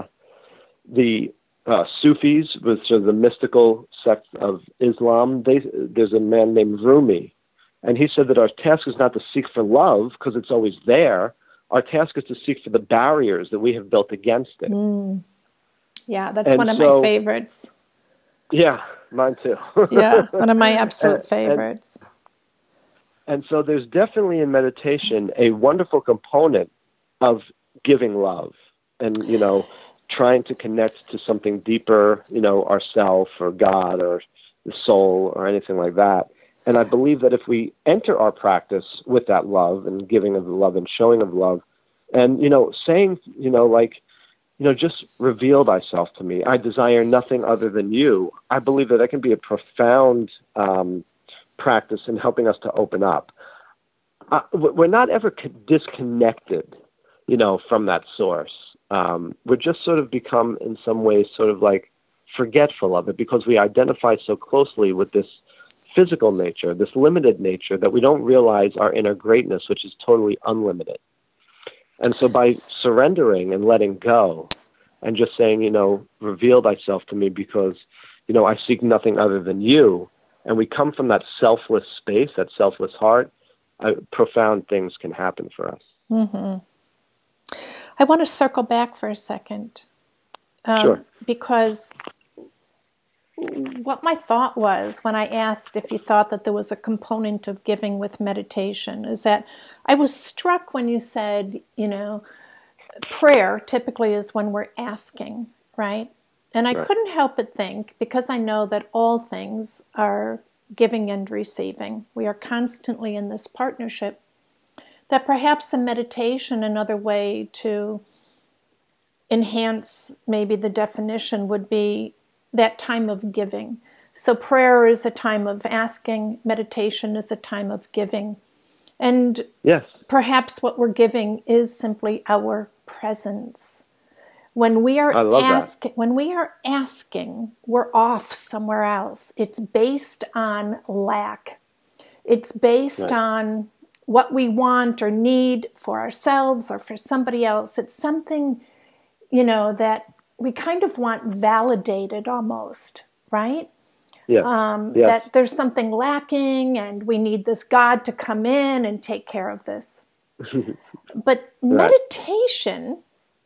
the Sufis, which are the mystical sect of Islam, there's a man named Rumi, and he said that our task is not to seek for love because it's always there. Our task is to seek for the barriers that we have built against it. Mm. Yeah, that's one of my favorites. Yeah, mine too. Yeah, one of my absolute favorites. And so there's definitely in meditation a wonderful component of giving love and, you know, trying to connect to something deeper, you know, ourself or God or the soul or anything like that. And I believe that if we enter our practice with that love and giving of the love and showing of love and, you know, saying, you know, like, you know, just reveal thyself to me. I desire nothing other than you. I believe that can be a profound practice in helping us to open up. We're not ever disconnected, you know, from that source. We're just sort of become, in some ways, sort of like forgetful of it because we identify so closely with this physical nature, this limited nature, that we don't realize our inner greatness, which is totally unlimited. And so by surrendering and letting go and just saying, you know, reveal thyself to me because, you know, I seek nothing other than you, and we come from that selfless space, that selfless heart, profound things can happen for us. Mm-hmm. I want to circle back for a second. Sure. Because what my thought was when I asked if you thought that there was a component of giving with meditation is that I was struck when you said, you know, prayer typically is when we're asking, right? And I couldn't help but think, because I know that all things are giving and receiving, we are constantly in this partnership, that perhaps a meditation, another way to enhance maybe the definition would be that time of giving. So prayer is a time of asking, meditation is a time of giving. And yes, perhaps what we're giving is simply our presence. When we are asking, we're off somewhere else. It's based on lack. It's based on what we want or need for ourselves or for somebody else. It's something that we kind of want validated almost, right? Yeah. That there's something lacking and we need this God to come in and take care of this. But Right. meditation,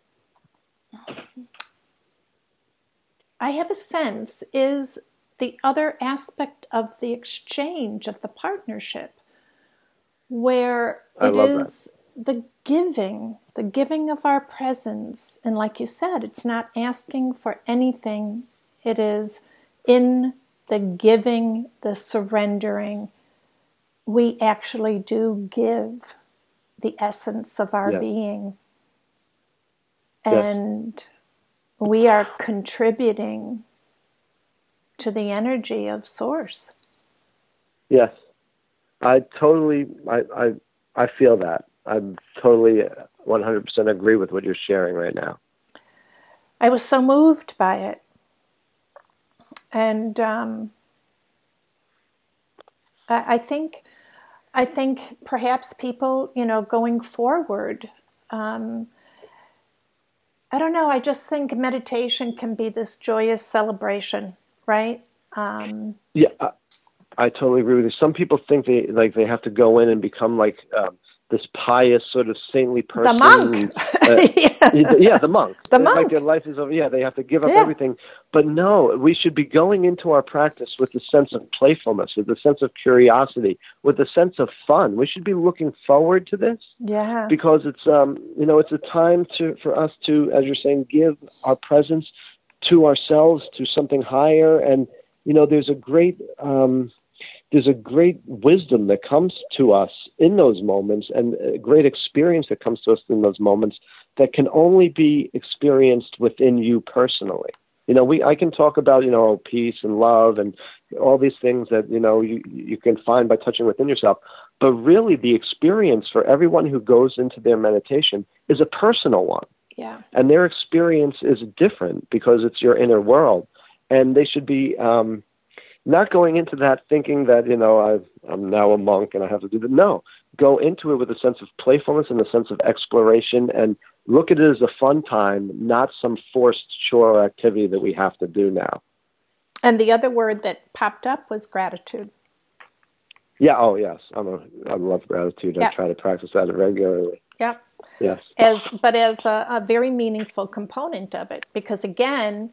I have a sense, is the other aspect of the exchange, of the partnership, where it is the giving of our presence. And like you said, it's not asking for anything. It is in the giving, the surrendering, we actually do give the essence of our being. And we are contributing to the energy of Source. Yes. I feel that. I totally 100% agree with what you're sharing right now. I was so moved by it. And I think perhaps people, going forward, I don't know, I just think meditation can be this joyous celebration, right? Yeah, I totally agree with you. Some people think they have to go in and become like this pious sort of saintly person. The monk. The monk. The monk. Like their life is over. Yeah, they have to give up everything. But no, we should be going into our practice with a sense of playfulness, with a sense of curiosity, with a sense of fun. We should be looking forward to this. Yeah. Because it's it's a time for us to, as you're saying, give our presence to ourselves, to something higher, and there's a great wisdom that comes to us in those moments, and a great experience that comes to us in those moments that can only be experienced within you personally. I can talk about, peace and love and all these things that, you can find by touching within yourself. But really the experience for everyone who goes into their meditation is a personal one. Yeah. And their experience is different because it's your inner world. And they should be not going into that thinking that, I'm now a monk and I have to do that. No, go into it with a sense of playfulness and a sense of exploration, and look at it as a fun time, not some forced chore activity that we have to do now. And the other word that popped up was gratitude. Yeah. Oh, yes. I love gratitude. I try to practice that regularly. Yeah. Yes. As a very meaningful component of it, because again,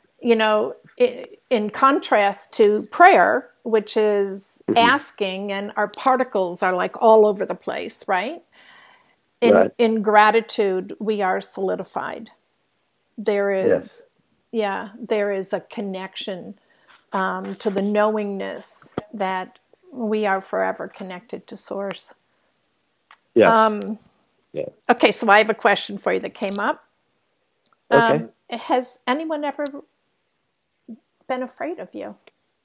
in contrast to prayer, which is asking, and our particles are like all over the place, right? In gratitude, we are solidified. There is, there is a connection to the knowingness that we are forever connected to Source. Yeah. Okay, so I have a question for you that came up. Okay. Has anyone ever been afraid of you?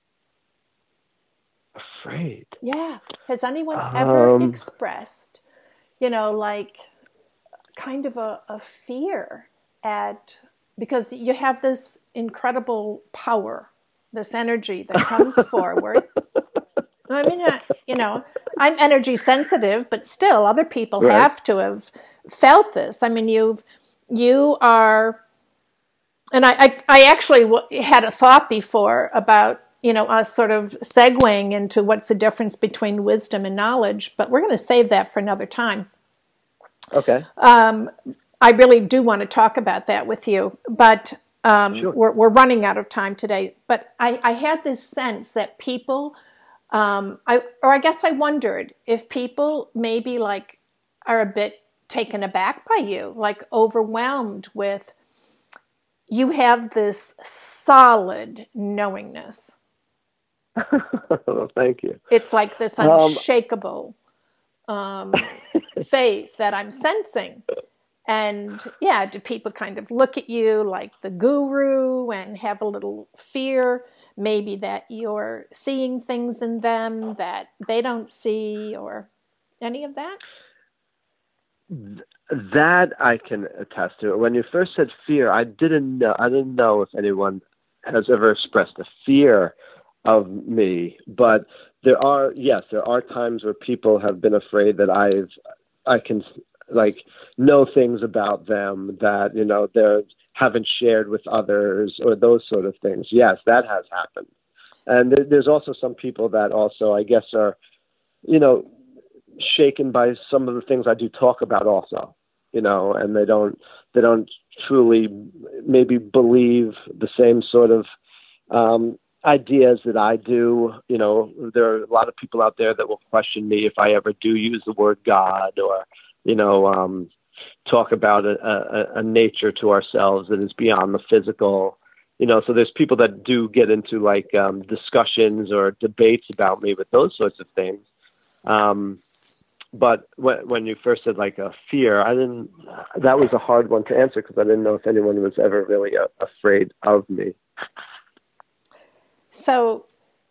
Afraid? Yeah. Has anyone ever expressed, like kind of a fear because you have this incredible power, this energy that comes forward. I mean, I'm energy sensitive, but still other people have to have felt this. I mean, you are, and I actually had a thought before about, us sort of segueing into what's the difference between wisdom and knowledge, but we're going to save that for another time. Okay. I really do want to talk about that with you, but sure. we're running out of time today. But I had this sense that people, I guess I wondered if people maybe like are a bit taken aback by you, like overwhelmed with, you have this solid knowingness. Well, thank you. It's like this unshakable faith that I'm sensing. And do people kind of look at you like the guru and have a little fear, maybe that you're seeing things in them that they don't see, or any of that? That I can attest to. When you first said fear, I didn't know if anyone has ever expressed a fear of me, but there are times where people have been afraid that I can like know things about them that, they haven't shared with others or those sort of things. Yes, that has happened. And there's also some people that also, I guess, are, shaken by some of the things I do talk about also, and they don't truly maybe believe the same sort of ideas that I do. There are a lot of people out there that will question me if I ever do use the word God or, talk about a nature to ourselves that is beyond the physical. So there's people that do get into like discussions or debates about me with those sorts of things. But when you first said like a fear, that was a hard one to answer because I didn't know if anyone was ever really afraid of me. So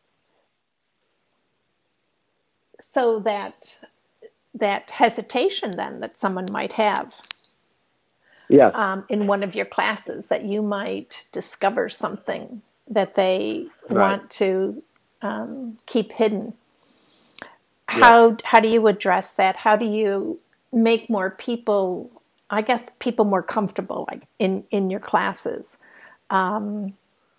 that hesitation then that someone might have, yeah, in one of your classes, that you might discover something that they right. want to keep hidden. Yeah. How do you address that? How do you make more people more comfortable, like in your classes, so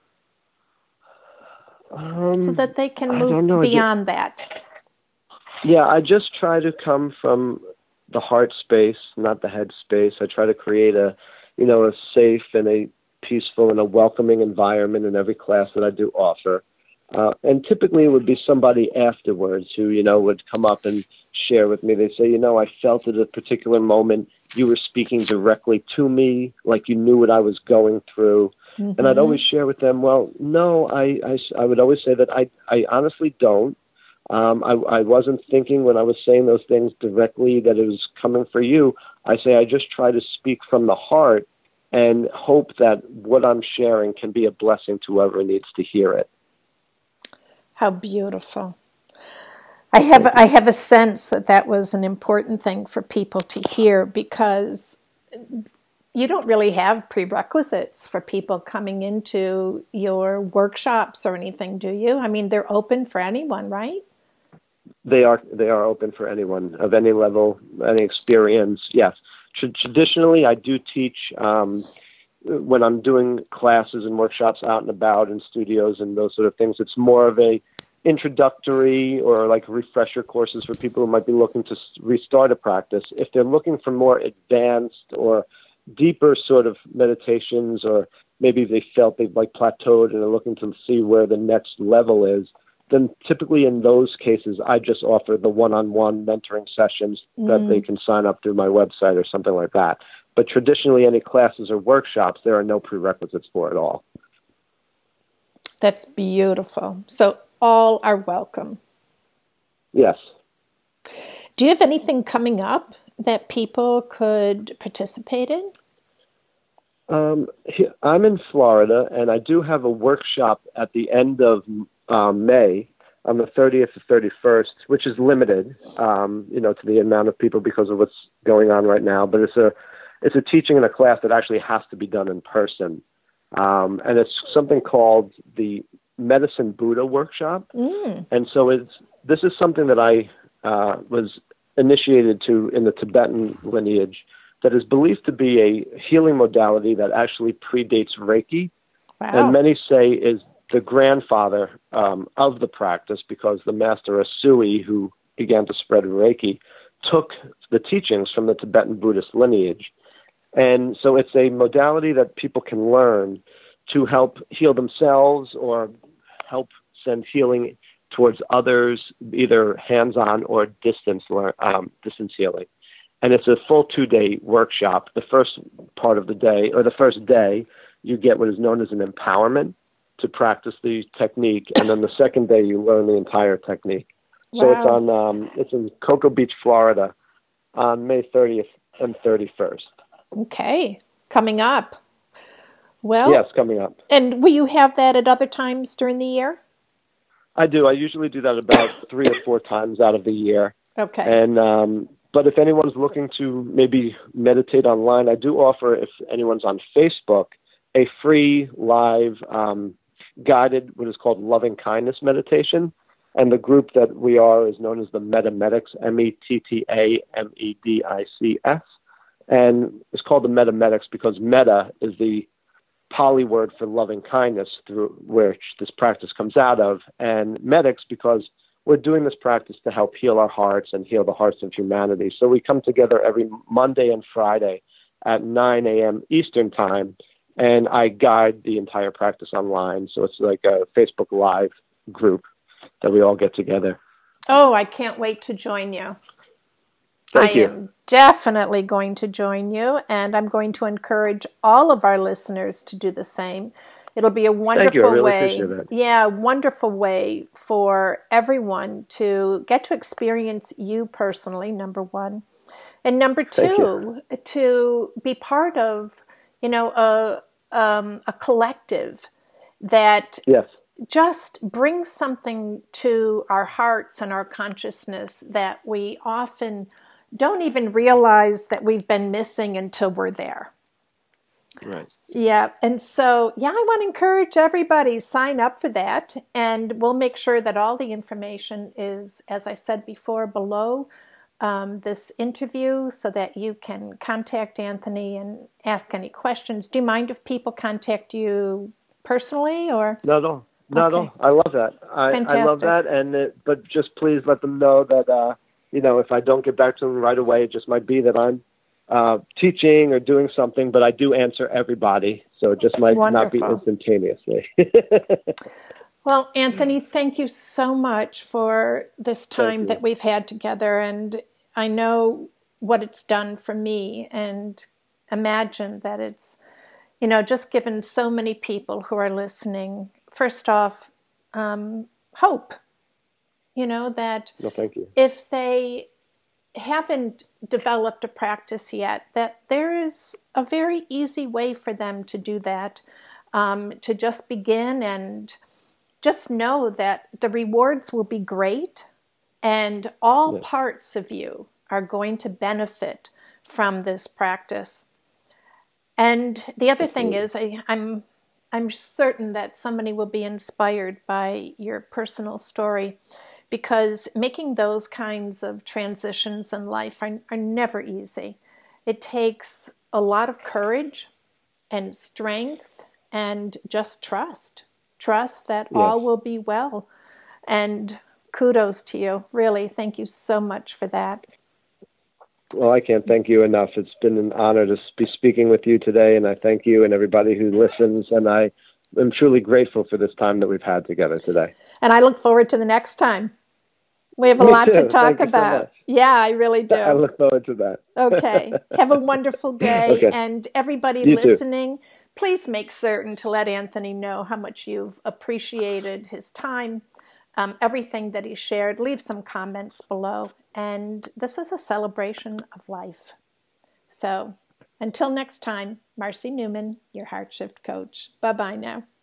that they can move beyond that? Yeah, I just try to come from the heart space, not the head space. I try to create a safe and a peaceful and a welcoming environment in every class that I do offer. And typically it would be somebody afterwards who, would come up and share with me. They say, I felt at a particular moment you were speaking directly to me, like you knew what I was going through. Mm-hmm. And I'd always share with them, well, no, I would always say that I honestly don't. I wasn't thinking when I was saying those things directly that it was coming for you. I say I just try to speak from the heart and hope that what I'm sharing can be a blessing to whoever needs to hear it. How beautiful. I have a sense that was an important thing for people to hear, because you don't really have prerequisites for people coming into your workshops or anything, do you? I mean, they're open for anyone, right? They are open for anyone of any level, any experience. Yes. Traditionally, I do teach when I'm doing classes and workshops out and about in studios and those sort of things. It's more of a introductory or like refresher courses for people who might be looking to restart a practice. If they're looking for more advanced or deeper sort of meditations, or maybe they felt they've like plateaued and are looking to see where the next level is, then typically in those cases, I just offer the one-on-one mentoring sessions that they can sign up through my website or something like that. But traditionally, any classes or workshops, there are no prerequisites for it all. That's beautiful. So all are welcome. Yes. Do you have anything coming up that people could participate in? I'm in Florida, and I do have a workshop at the end of May, on the 30th to 31st, which is limited, to the amount of people because of what's going on right now. But it's a teaching in a class that actually has to be done in person. And it's something called the Medicine Buddha Workshop. And so this is something that I was initiated to in the Tibetan lineage that is believed to be a healing modality that actually predates Reiki. Wow. And many say is the grandfather of the practice, because the master Asui, who began to spread Reiki, took the teachings from the Tibetan Buddhist lineage. And so it's a modality that people can learn to help heal themselves or help send healing towards others, either hands-on or distance healing. And it's a full 2-day workshop. The first part of the day, or the first day, you get what is known as an empowerment to practice the technique, and then the second day you learn the entire technique. Wow. So it's in Cocoa Beach, Florida, on May 30th and 31st. Okay, coming up. Well, yes, coming up. And will you have that at other times during the year? I do. I usually do that about 3 or 4 times out of the year. Okay. And but if anyone's looking to maybe meditate online, I do offer, if anyone's on Facebook, a free live guided what is called loving kindness meditation. And the group that we are is known as the Metamedics, METTAMEDICS. And it's called the Metamedics because meta is the Pali word for loving kindness, through which this practice comes out of, and medics because we're doing this practice to help heal our hearts and heal the hearts of humanity. So we come together every Monday and Friday at 9 a.m. Eastern Time, and I guide the entire practice online. So it's like a Facebook Live group that we all get together. Oh, I can't wait to join you. Thank you. I am definitely going to join you, and I'm going to encourage all of our listeners to do the same. It'll be a wonderful Thank you. I really way. appreciate that. Yeah, wonderful way for everyone to get to experience you personally, number one. And number two, to be part of, a collective that Yes. just brings something to our hearts and our consciousness that we often don't even realize that we've been missing until we're there. Right. Yeah. And so, I want to encourage everybody, sign up for that. And we'll make sure that all the information is, as I said before, below this interview so that you can contact Anthony and ask any questions. Do you mind if people contact you personally or? Not at all. Not at all. I love that. I love that. But just please let them know that, if I don't get back to them right away, it just might be that I'm teaching or doing something, but I do answer everybody. So it just might not be instantaneously. Well, Anthony, thank you so much for this time that we've had together. And I know what it's done for me, and imagine that it's, just given so many people who are listening, first off, hope, that thank you. If they haven't developed a practice yet, that there is a very easy way for them to do that, to just begin and just know that the rewards will be great and all parts of you are going to benefit from this practice. And the other thing is, I'm certain that somebody will be inspired by your personal story, because making those kinds of transitions in life are never easy. It takes a lot of courage and strength and just trust that all will be well. And kudos to you. Really, thank you so much for that. Well, I can't thank you enough. It's been an honor to be speaking with you today, and I thank you and everybody who listens, and I am truly grateful for this time that we've had together today. And I look forward to the next time. We have a lot to talk about. Yeah, I really do. I look forward to that. Okay. Have a wonderful day. Okay. And everybody listening, please make certain to let Anthony know how much you've appreciated his time, everything that he shared. Leave some comments below. And this is a celebration of life. So until next time, Marcy Newman, your Heart Shift Coach. Bye-bye now.